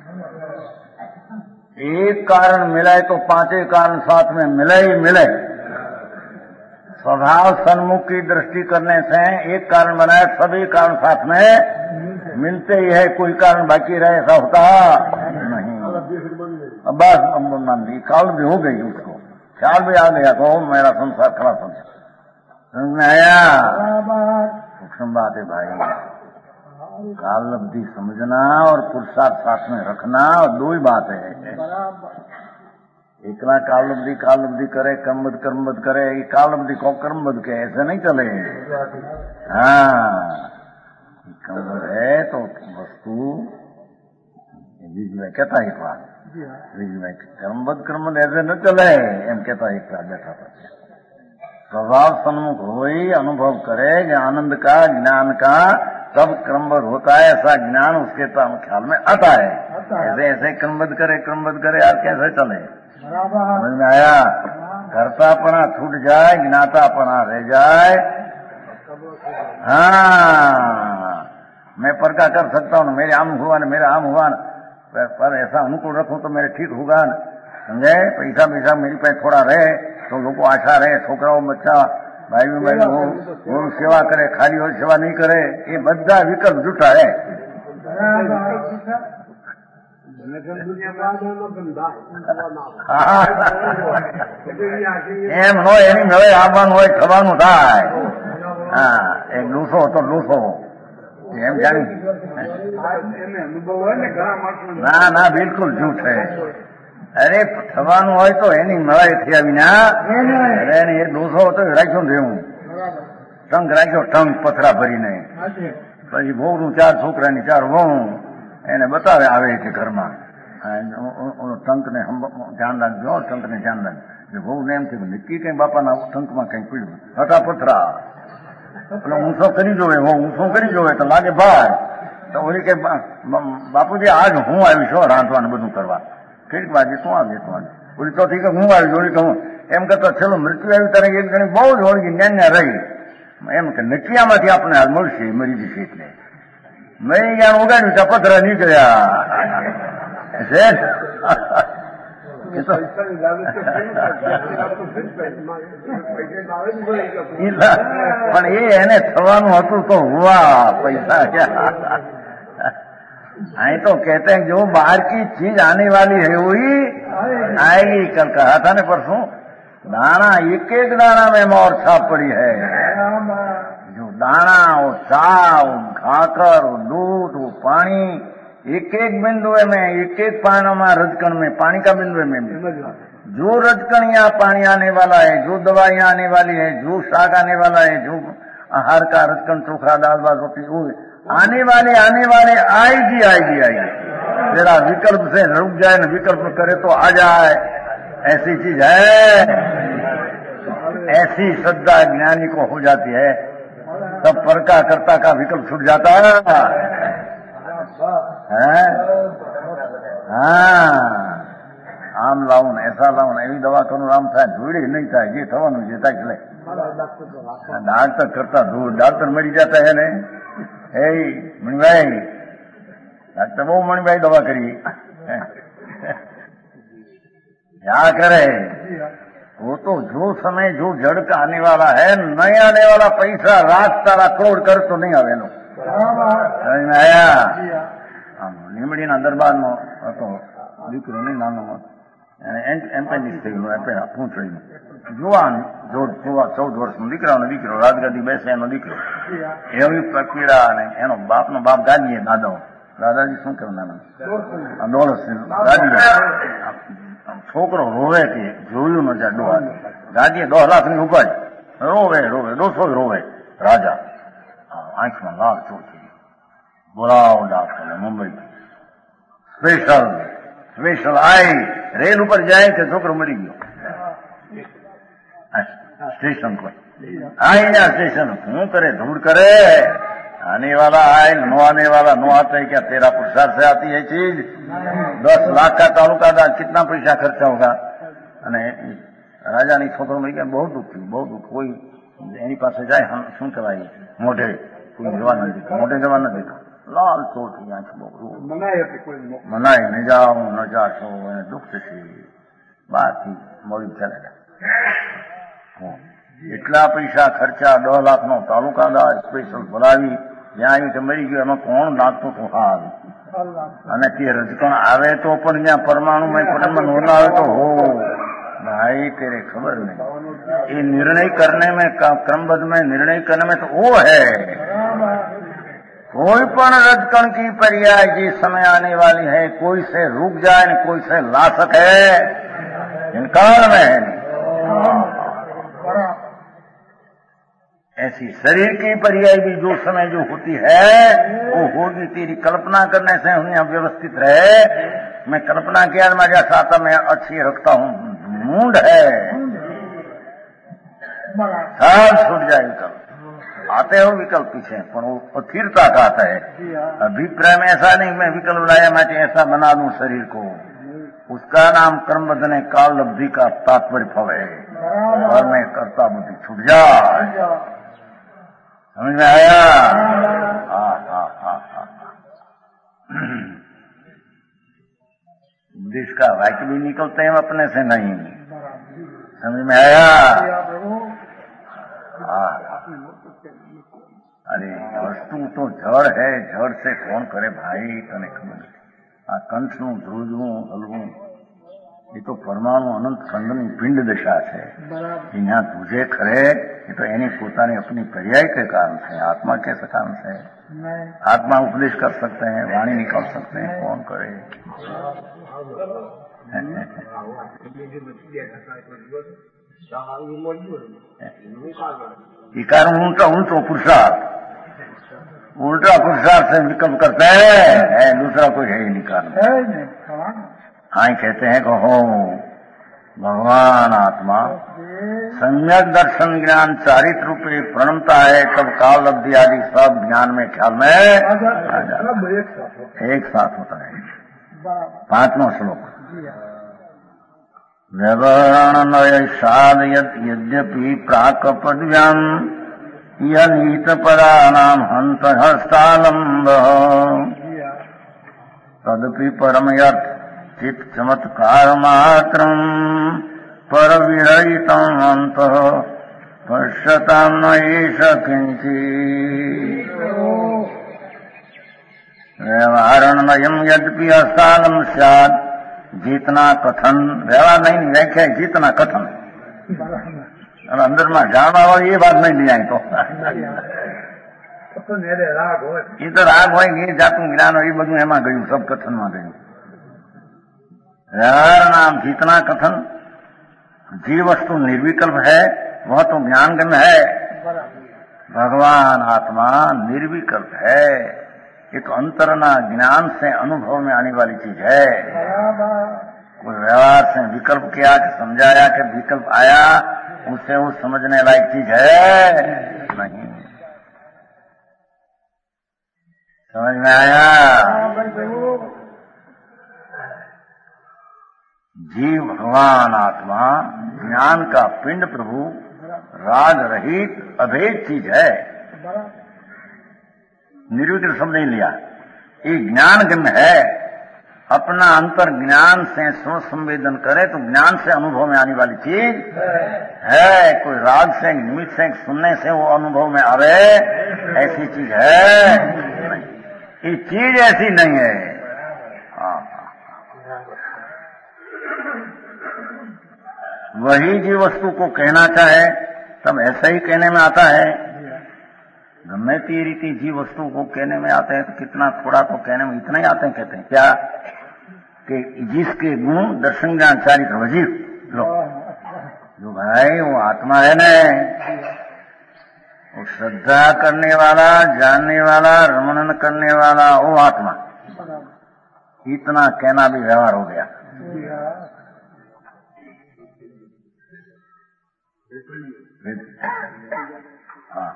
एक कारण मिले तो पांचों कारण साथ में मिले ही मिले। स्वभाव सन्मुख की दृष्टि करने से एक कारण बनाए सभी कारण साथ में मिलते ही है, कोई कारण बाकी रहे ऐसा होता नहीं। अब बस मान ली काल भी हो गई उसको ख्याल भी आ गया तो मेरा संसार खड़ा समझ में आया। सूक्ष्म बात है भाई, काल अवधि समझना और पुरुषार्थ साथ में रखना और दो ही बात है। एकला काल अवधि करे कर्मबद्ध करे ये काल अवधि को कर्मबद्ध के ऐसे नहीं चले। हाँ कर्मबद्ध है तो वस्तु बीज में कहता एक बार बीज में कर्मबद्ध ऐसे न चले एम कहता एक बार बैठा था। स्वभाव सन्मुख हो ही अनुभव करे कि आनंद का ज्ञान का तब क्रमबद्ध होता है, ऐसा ज्ञान उसके ख्याल में आता है। ऐसे ऐसे क्रमबद्ध करे यार कैसे चले। समझ में आया? कर्तापना छूट जाए ज्ञातापना रह जाए। हाँ मैं पर का कर सकता हूँ, मेरे आम हुआ न मेरा आम हुआ न, पर ऐसा अनुकूल रखूं तो मेरे ठीक होगा न। समझे? पैसा मेरी पे थोड़ा रहे तो लोगों को आशा रहे, छोकराओ बच्चा भाई वो सेवा करे, खाली हो सेवा नहीं करे, ये बद्धा विकल्प जूठा है। એમ હોય એની હવે આવવાનું હોય થવાનું થાય। હા એક લૂસો તો લૂસો એમ જાણી ના બિલકુલ જૂઠ છે। અરે થવાનું હોય તો એની મળાઈ થયા વિના એને એ લૂસો તો રાખ્યો દેવું ટંક રાખ્યો ટંક પથરા ભરીને પછી વહુનું 4 છોકરાની 4 વહુ એને બતાવે આવે છે ઘરમાં ટંકને ધ્યાન રાખજો ટંકને ધ્યાન રાખજો। બહુ ને એમ થયું નક્કી કઈ બાપાના ટંકમાં કઈ પડ્યું હતા પથરા એટલે ઊંચો કરી જોવે ઊંચો કરી જોવે તો લાગે ભાઈ તો ઓલી કે બાપુજી આજ હું આવી છું રાંધવાનું બધું કરવા કઈક બાજુ શું આવે તું ઓલી ચોથી કે હું આવી ઓલી કહું એમ કરતા છેલ્લું મૃત્યુ આવ્યું ત્યારે એક જણી બહુ જ ઓળખી ન્યા રહી એમ કે નકિયામાંથી આપણે હાલ મળશે મરી જશે એટલે મરી ગયા ઉગાડ્યું ત્યાં પથરા નીકળ્યા પણ એને થવાનું હતું તો હુआ पैसा क्या। आई तो कहते हैं जो बाहर की चीज आने वाली है वही आएगी। कल कहा था ने परसों दाना एक दाना में मोर छाप पड़ी है। जो दाना वो चाव खाकर वो दूध वो पानी एक बिंदु में एक पानी में रजकण में पानी का बिंदु में जो रजकण यहाँ पानी आने वाला है, जो दवाई आने वाली है, जो शाक आने वाला है, जो आहार का रजकण चोखा दाल बाल रोटी वो आने वाले आएगी। जरा विकल्प से रुक जाए न विकल्प करे तो आ जाए, ऐसी चीज है। ऐसी श्रद्धा ज्ञानी को हो जाती है तब पर का कर्ता का विकल्प छूट जाता है। આમ લાવું ને એસા લાવું ને એવી દવા કરું આમ થાય જોડી નહીં થાય જે થવાનું જે થાય डॉक्टर करता दूर डॉक्टर मरी जाता है ने मणिभाई डॉक्टर वो मणिभाई दवा करी क्या करे वो तो जो समय जो जड़ का आने वाला है नहीं आने वाला पैसा रात तारा करोड़ कर तो नहीं आवे समझ में आया લીમડી ના દરબારમાં હતો દીકરો નહીં નાનો એમ્પેન્ડિક્સ થઈ ગયું પૂંછડીનું જુવાન 14 વર્ષનો દીકરાનો દીકરો રાજગાદી બેસે એનો દીકરો એવી પીડા અને એનો બાપનો બાપ ગાદીએ દાદાજી શું કહેવું નાના દોડસ ગાદી છોકરો રોવે કે જોયું ન જાય ડોહા ગાદીએ 10 લાખની ઉપાય રોવે ડોસો રોવે રાજા આંખમાં લાળ ચોર થઈ બોલાવો ડાક્ટર મુંબઈ સ્પેશલ આઈ રેલ ઉપર જાય કે છોકરો મરી ગયો स्टेशन पर आई ना स्टेशन हूँ करे धूड़ करे आने वाला आए नो आने वाला नो आता है क्या तेरा पुरुषार्थ से आती है चीज 10 लाख का तालुका था कितना पैसा खर्चा होगा અને રાજાની છોકરો મળી ગયા બહુ દુઃખ થયું બહુ દુઃખ કોઈ એની પાસે જાય શું કહેવાય મોઢે કોઈ જવા ન દેતા મોઢે જવા ન દેતા લાલ ચોર થઈ આંખ બહુ મનાય ન જાઓ ન જાશો એને દુઃખ થશે બાકી મળી ચાલે એટલા પૈસા ખર્ચા 10 લાખનો તાલુકાદાર સ્પેશલ બોલાવી જ્યાં આવી મરી ગયો એમાં કોણ નાખતું હતું હાલ અને તે રજકણ આવે તો પણ જ્યાં પરમાણુમય પટનમાં નોંધ આવે તો हो भाई तेरे खबर नहीं ये निर्णय करने में क्रमबद्ध में निर्णय करने में तो वो है कोई पण रजकण की पर्याय जिस समय आने वाली है कोई से रुक जाए न कोई से ला सके इनकार में है ऐसी शरीर की पर्याय भी जो समय जो होती है वो होगी तेरी कल्पना करने से उन्हें व्यवस्थित रहे मैं कल्पना किया मैं चाहता मैं अच्छी रखता हूँ मूड है सब छूट जाए विकल्प आते हो विकल्प पीछे पर वो अस्थिरता का आता है अभिप्राय में ऐसा नहीं मैं विकल्प लाया मैं ऐसा बना दूं शरीर को उसका नाम कर्मबद्ध ने काल लब्धि का तात्पर्य फल है और मैं करता बुद्धि छूट जाए समझ में आया देश का वाक्य भी निकलते हैं अपने से नहीं समझ में आया अरे वस्तु तो जड़ है जड़ से कौन करे भाई तने खबर आ कंठનું ધ્રુજવું હલવું એ તો પરમાણુ અનંત ખંડની પિંડ દશા છે यहाँ तुझे खरे ये तो एनी પોતાની अपनी पर्याय के कारण से आत्मा कैसे कारण से आत्मा उपदेश कर सकते हैं वाणी निकाल सकते हैं कौन करे ये कारण उल्टा पुरुषार्थ से विकल्प करते हैं दूसरा कोई है ही नहीं कारण हाँ कहते हैं कि हो भगवान आत्मा सम्यक दर्शन ज्ञान चारित्र रूपे प्रणमता है तब काल अवधि आदि सब ज्ञान में ख्याल में आ जाता एक साथ होता है 5वां श्लोक व्यवहारणय साध यद्यपि प्राक पद्व्याम यनीत पदानाम हंत हस्तालंब तदपि परमयर्थ चित चमत्कार मात्रम पर विरहितम अंत पश्यताम न एष किंचित् व्यवहारणयम यद्यपि हस्तालम स्यात् जीतना कथन व्यवहार नहीं व्याख्या जीतना कथन अंदर में जाना हो ये बात नहीं ली आई तो ये तो राग हो ये जातु ज्ञान हो ये બધું એમાં ગયું सब कथन में गયું व्यवहार नाम जीतना कथन जीव वस्तु निर्विकल्प है वह तो ज्ञान गम्य है भगवान आत्मा निर्विकल्प है एक अंतरना ज्ञान से अनुभव में आने वाली चीज है कोई व्यवहार से विकल्प किया कि समझाया कि विकल्प आया उससे वो समझने लायक चीज है नहीं समझ में आया जीव भगवान आत्मा ज्ञान का पिंड प्रभु राग रहित अभेद चीज है। निर्विकल्प शब्द नहीं लिया, ये ज्ञान गम्य है। अपना अंतर ज्ञान से संवेदन करे तो ज्ञान से अनुभव में आने वाली चीज है। कोई राग से निमित्त से सुनने से वो अनुभव में आवे ऐसी चीज है नहीं। ये चीज ऐसी नहीं है। वही जी वस्तु को कहना चाहे तब ऐसा ही कहने में आता है। गम्य की रीति जी वस्तु को कहने में आते हैं तो कितना थोड़ा तो कहने में इतना ही आते हैं। कहते हैं क्या कि जिसके गुण दर्शन ज्ञान चारित्र वजीव लो, जो भाई वो आत्मा है न, वो श्रद्धा करने वाला, जानने वाला, रमणन करने वाला वो आत्मा, इतना कहना भी व्यवहार हो गया। हाँ,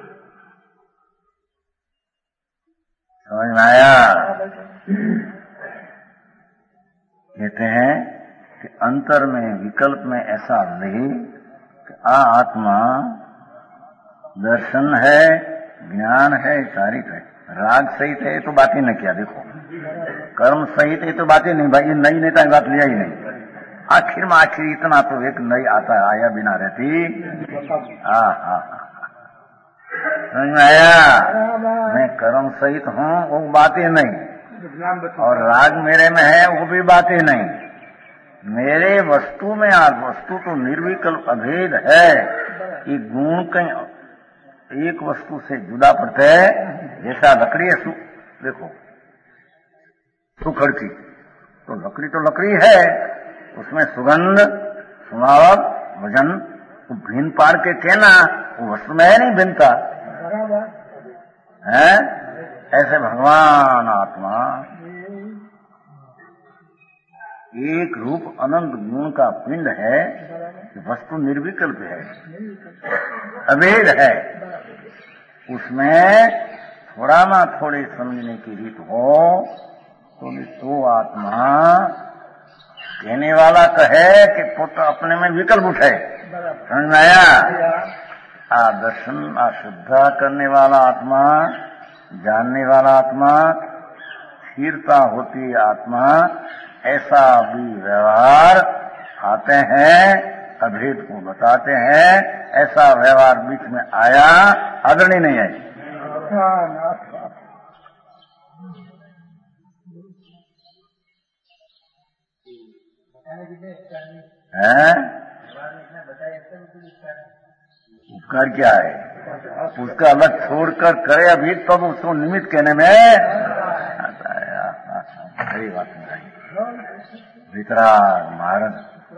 समझ में आया? कहते हैं कि अंतर में विकल्प में ऐसा नहीं कि आत्मा दर्शन है, ज्ञान है, चारित्र है। राग सहित है तो बात ही न किया। देखो कर्म सहित है तो बात ही नहीं भाई, ये नई नेता बात लिया ही नहीं। आखिर में आखिर इतना तो एक नई आता आया बिना रहती। समझ में आया? मैं कर्म सहित हूँ वो बात ही नहीं, और राग मेरे में है वो भी बात ही नहीं। मेरे वस्तु में वस्तु तो निर्विकल्प अभेद है। ये गुण कहीं एक वस्तु से जुदा पड़ते है। जैसा लकड़ी है, देखो सुखड़ की तो लकड़ी है, उसमें सुगंध, सुनावट, वजन भिन्न पार के कहना वो वस्तु में है नहीं भिन्नता है। ऐसे भगवान आत्मा एक रूप अनंत गुण का पिंड है, वस्तु निर्विकल्प है, अभेद है। उसमें थोड़ा ना थोड़े समझने की रीत हो तो आत्मा कहने वाला कहे कि पुत्र अपने में विकल्प उठे। समझ में आया? दर्शन श्रद्धा करने वाला आत्मा, जानने वाला आत्मा, स्थिरता होती आत्मा, ऐसा भी व्यवहार आते हैं, अभेद को बताते हैं। ऐसा व्यवहार बीच में आया, आदरणी नहीं आई है। उपकार क्या है? उसका अलग छोड़कर करे अभी तब तो उसको निमित्त कहने में आता है। सही बात नहीं। वितराग महाराज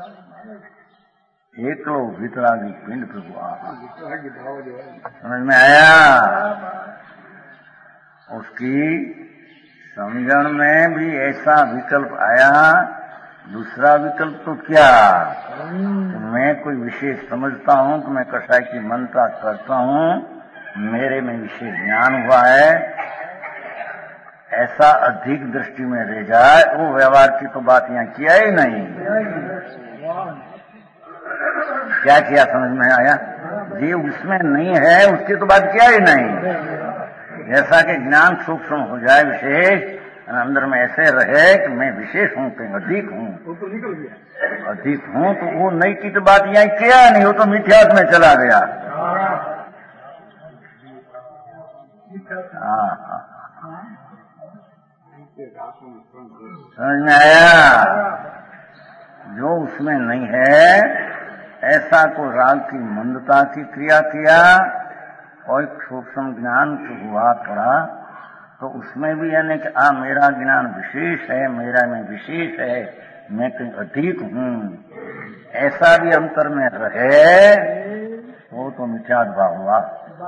एक लोग वितरागी पिंड प्रभु समझ में आया? उसकी समझण में भी ऐसा विकल्प आया। दूसरा विकल्प तो क्या कि मैं कोई विशेष समझता हूँ कि मैं कसाई की मनता करता हूँ, मेरे में विशेष ज्ञान हुआ है, ऐसा अधिक दृष्टि में रह जाए। वो व्यवहार की तो बात यहाँ किया ही नहीं। क्या किया समझ में आया? जी उसमें नहीं है उसकी तो बात किया ही नहीं। जैसा कि ज्ञान सूक्ष्म हो जाए विशेष, अंदर में ऐसे रहे कि मैं विशेष हूँ, कहीं अधिक हूँ, अधिक हूँ, तो वो नई की तो बात यहाँ किया नहीं, वो तो मिथ्यात्व में चला गया। समझ में आया? जो उसमें नहीं है, ऐसा को राग की मंदता की क्रिया किया और सूक्ष्म ज्ञान हुआ थोड़ा, तो उसमें भी यानी कि मेरा ज्ञान विशेष है, मेरा में विशेष है, मैं कहीं अधिक हूँ, ऐसा भी अंतर में रहे, वो तो मिथ्यात्व भाव हुआ।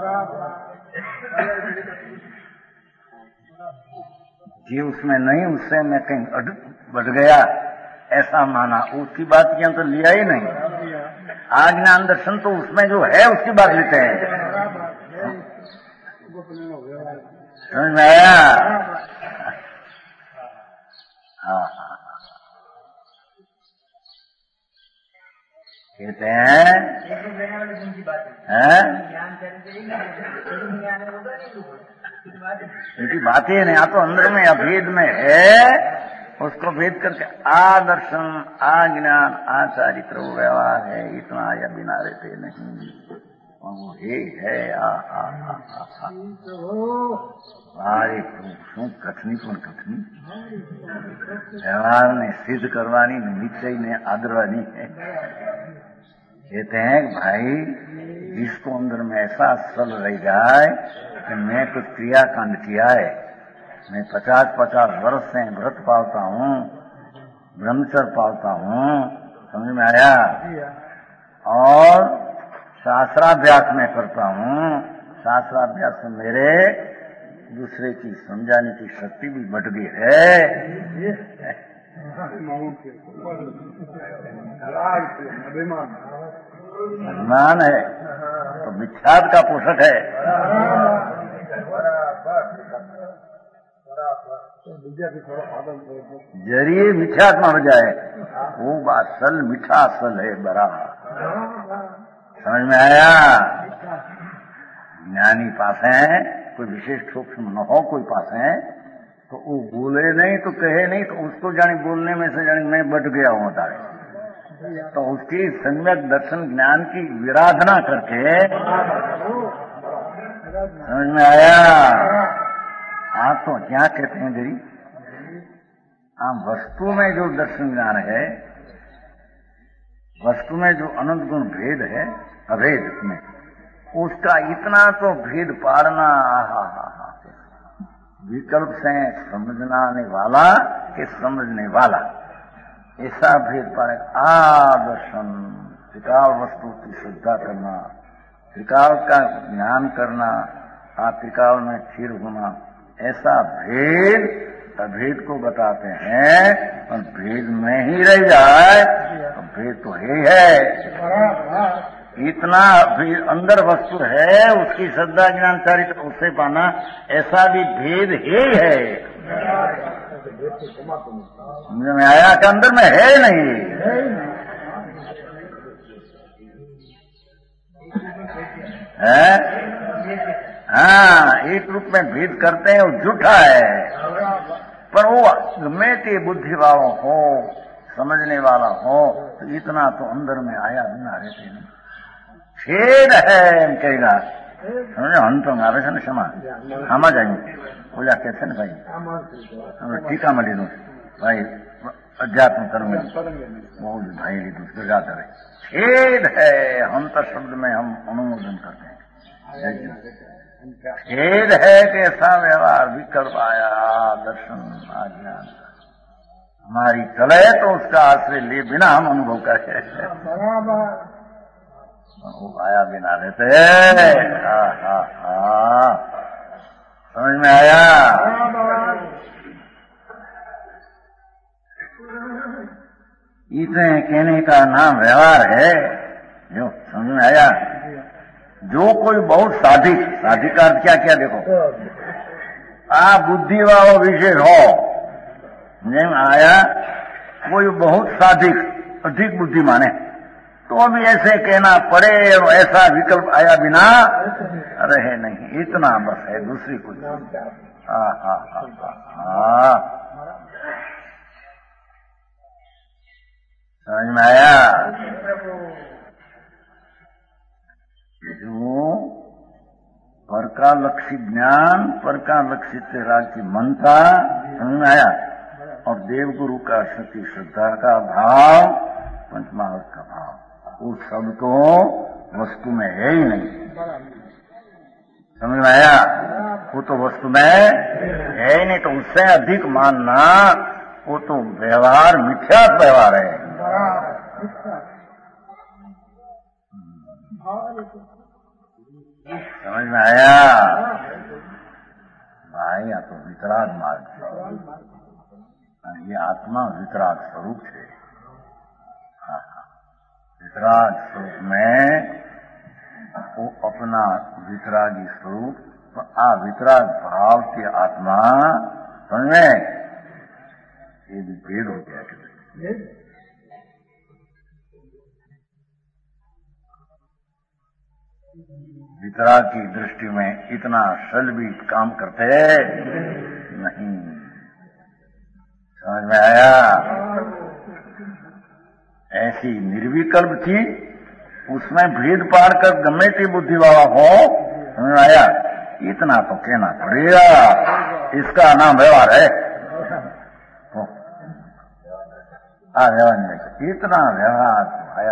जी उसमें नहीं, उससे मैं कहीं बढ़ गया ऐसा माना, उसकी बात यहाँ तो लिया ही नहीं। आज्ञान दर्शन तो उसमें जो है उसकी बात लेते हैं। समझ में आया? कहते हैं उनकी बातें नहीं, आ तो अंदर में अभेद में है, उसको भेद करके आ दर्शन, आ ज्ञान, आ चारित्र व्यवहार है, इतना आया बिना रहते नहीं, वो है મારે શું કથની પણ કથની વ્યવહારને સિદ્ધ કરવાની, નિશ્ચયને આદરવાની है। कहते हैं कि भाई इसको अंदर में ऐसा सल रह जाए कि मैं कुछ क्रियाकांड किया है, मैं 50-50 वर्ष से व्रत पालता हूँ, ब्रह्मचर्य पालता हूँ, समझ में आया, और शास्त्राभ्यास में करता हूँ, शास्त्राभ्यास में मेरे दूसरे की समझाने की शक्ति भी बढ़ गई है। अभिमान है तो मिथ्यात्व का पोषक है। जरिए मिथ्यात्मा हो जाए वो बात सल मीठा सल है बड़ा, समझ में आया। ज्ञानी पास है, कोई विशेष सूक्ष्म न हो कोई पास है तो वो बोले नहीं तो कहे नहीं तो उसको जाने बोलने में से जाने मैं बट गया हूँ तारे, तो उसकी सम्यक दर्शन ज्ञान की विराधना करके, समझ में आया। आप तो क्या कहते हैं जरी, आप वस्तु में जो दर्शन ज्ञान है, वस्तु में जो अनंत गुण भेद है अभेद में, उसका इतना तो भेद पाड़ना, विकल्प से समझने वाला के समझने वाला, ऐसा भेद पाड़े। दर्शन त्रिकाल वस्तु की श्रद्धा करना, त्रिकाल का ज्ञान करना, त्रिकाल में स्थिर होना, ऐसा भेद अभेद को बताते हैं। और भेद में ही रह जाए तो भेद तो है, इतना भी अंदर वस्तु है, उसकी श्रद्धा ज्ञान चारित्र उससे पाना, ऐसा भी भेद ही है। समझ में आया कि अंदर में है नहीं है। हाँ, एक रूप में भेद करते हैं, वो झूठा है, पर वो गमे बुद्धि वालों हो, समझने वाला हो तो इतना तो अंदर में आया बिना रहते नहीं। छेद है એમ કહેગા, સમજો હંતંગ આવે છે ને ક્ષમા આમાં જ આવ્યું ઓલા કે છે ને ભાઈ ટીકામાં લીધું ભાઈ અધ્યાત્મ કર્મ બહુ ભાઈ લીધું જગાતા રહે। छेद है हंत शब्द में हम अनुमोदन करते हैं। छेद है कि ऐसा व्यवहार विकल्प आया दर्शन आज्ञान हमारी चले तो उसका आश्रय ले बिना हम अनुभव करते वो आया बिना रहते। समझ में आया। इतने कहने का नाम व्यवहार है, जो समझ में आया। जो कोई बहुत साधिक, साधिक का अर्थ क्या क्या देखो, बुद्धि वालों विशेष हो, समझ में आया। कोई बहुत साधिक अधिक बुद्धि माने तो भी ऐसे कहना पड़े, ऐसा विकल्प आया बिना रहे नहीं, इतना बस है, दूसरी कुछ। समझ में आया। जो पर का लक्षित ज्ञान, पर का लक्षित राग की मनता, समझ में आया। और देवगुरु का सती श्रद्धा का भाव, पंचमहाभूत का भाव, वो सब तो वस्तु में है ही नहीं। समझ में आया। वो तो वस्तु में है ही नहीं, तो उससे अधिक मानना वो तो व्यवहार मिथ्या व्यवहार है। समझ में आया भाई। या तो वितराग मार्ग है, ये आत्मा वितराग स्वरूप है। वितराग स्वरूप में वो अपना वितरागी स्वरूप, वितराग भाव की आत्मा, समझे, ये भी भेद हो गया। वितराग की दृष्टि में इतना सरल भी काम करते नहीं। समझ में आया? ऐसी निर्विकल्प थी, उसमें भेद पार कर गमे की बुद्धि वाला हो। समझ में आया? इतना तो कहना पड़ेगा, इसका नाम व्यवहार है। व्यवहार नहीं, इतना व्यवहार आया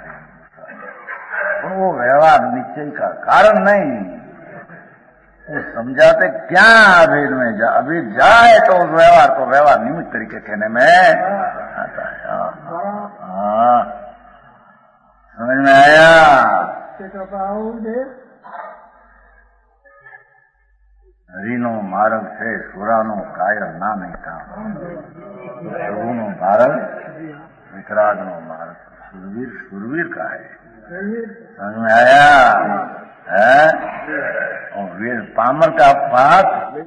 तो वो व्यवहार निश्चय का कारण नहीं। वो समझाते क्या अभेद में जा, अभी जाए तो उस व्यवहार को व्यवहार निमित्त तरीके कहने में आता है। समझ में आया? હરિનો માર્ગ છે સુરાનો કાયર ના નહીં કામ, પ્રભુનો માર્ગ વિતરાગનો માર્ગ સુરવીર सुरवीर का है। समझ में आया? है? और वीर पामर का पाप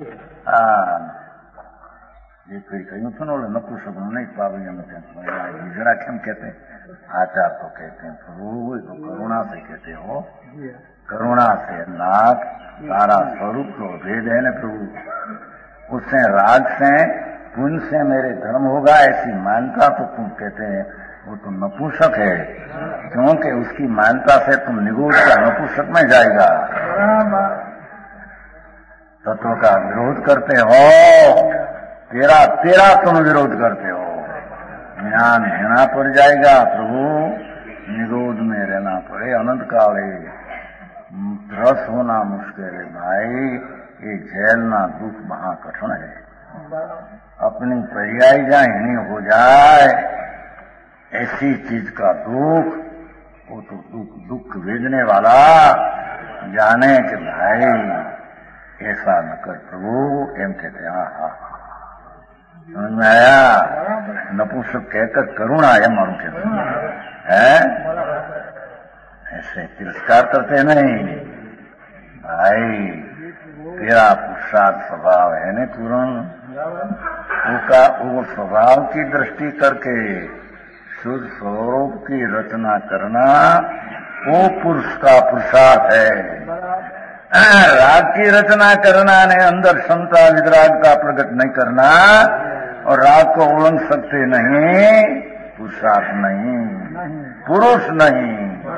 ये फिर कहीं सुनो नपुंसक नहीं पावी जरा क्यों कहते हैं? आचार तो कहते हैं प्रभु, तो करुणा से कहते हो, करुणा से नाथ तारा स्वरूप तो भेद है न प्रभु, उससे राग से पुण्य से मेरे धर्म होगा ऐसी मान्यता तो तुम कहते हैं, वो तो नपुंसक है, क्योंकि उसकी मान्यता से तुम निगोद का नपुंसक में जाएगा। तत्व का विरोध करते हो, तेरा तुम विरोध करते हो, ज्ञान रहना पड़ जाएगा प्रभु, निरोध में रहना पड़े अनंत काले, रस होना मुश्किल है भाई, ये झेलना दुख महाकठिन है। अपनी पर्याय जाहिनी हो जाए ऐसी चीज का दुख, वो तो दुख भेजने वाला जाने कि भाई ऐसा न कर प्रभु, एम कहते हाँ। समझ में आया? नपुंसक कहकर करुणा है मालूम कहते हैं, ऐसे तिरस्कार करते नहीं भाई, तेरा पुरुषार्थ स्वभाव है न पूर्ण, वो स्वभाव की दृष्टि करके शुद्ध स्वरूप की रचना करना वो पुरुष का पुरुषार्थ है। राग की रचना करना ने अंदर क्षमता वितराग का प्रकट नहीं करना और राग को उलंघ सकते नहीं, पुरुषार्थ नहीं, पुरुष नहीं।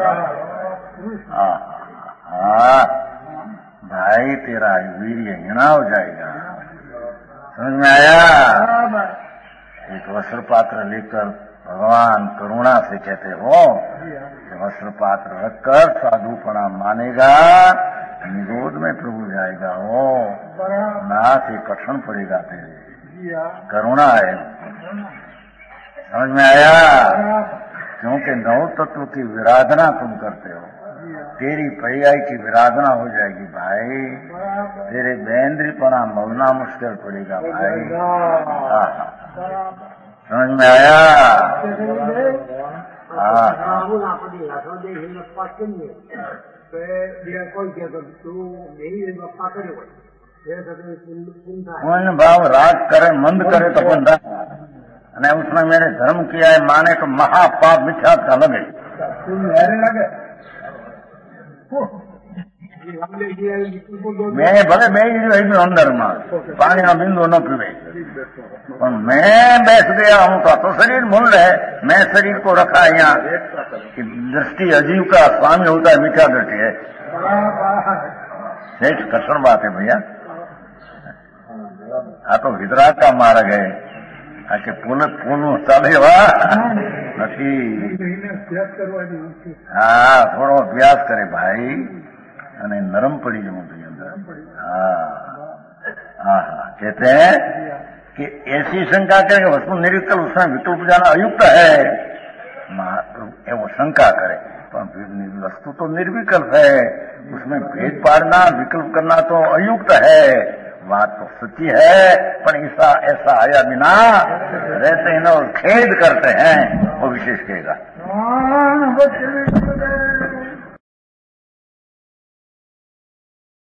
भाई तेरा वीर्य हीना हो जाएगा। समझ में आया? एक वस्त्र पात्र लेकर भगवान करुणा से कहते हो कि वस्त्र पात्र रखकर साधुपना मानेगा, निरोध में प्रभु जाएगा, हो नाथ ये कठिन पड़ेगा तेरे, करुणा है। समझ में आया? क्योंकि नव तत्व की विराधना तुम करते हो, तेरी पर्याय की विराधना हो जाएगी भाई, तेरे बेंद्रीपना मलना मुश्किल पड़ेगा भाई। समझ में आया? भाव राग करे मंद करे तो बंदा, અને उसमें मैंने धर्म किया है माने तो महापाप मिथ्या का लगे। मैं भले मैं अंदर में पानी का बिंदु न पीवे, पर मैं बैठ गया हूँ तो शरीर मूल है, मैं शरीर को रखा यहाँ कि दृष्टि अजीव का स्वामी होता है, मिथ्या दृष्टि है। श्रेष्ठ कठिन बात है भैया, तो वितराग का मार्ग है કે પૂનું ચાલે નથી। હા, થોડો અભ્યાસ કરે ભાઈ અને નરમ પડી જવું જોઈએ અંદર। हाँ, कहते हैं कि ऐसी शंका करे कि वस्तु निर्विकल्प उसमें विकल्प जाना अयुक्त है, वो शंका करे, वस्तु तो निर्विकल्प है, उसमें भेद पाड़ना विकल्प करना तो अयुक्त है। बात तो सच्ची है, पर ऐसा आया बिना रहते हैं और खेद करते हैं, वो विशेष कहेगा।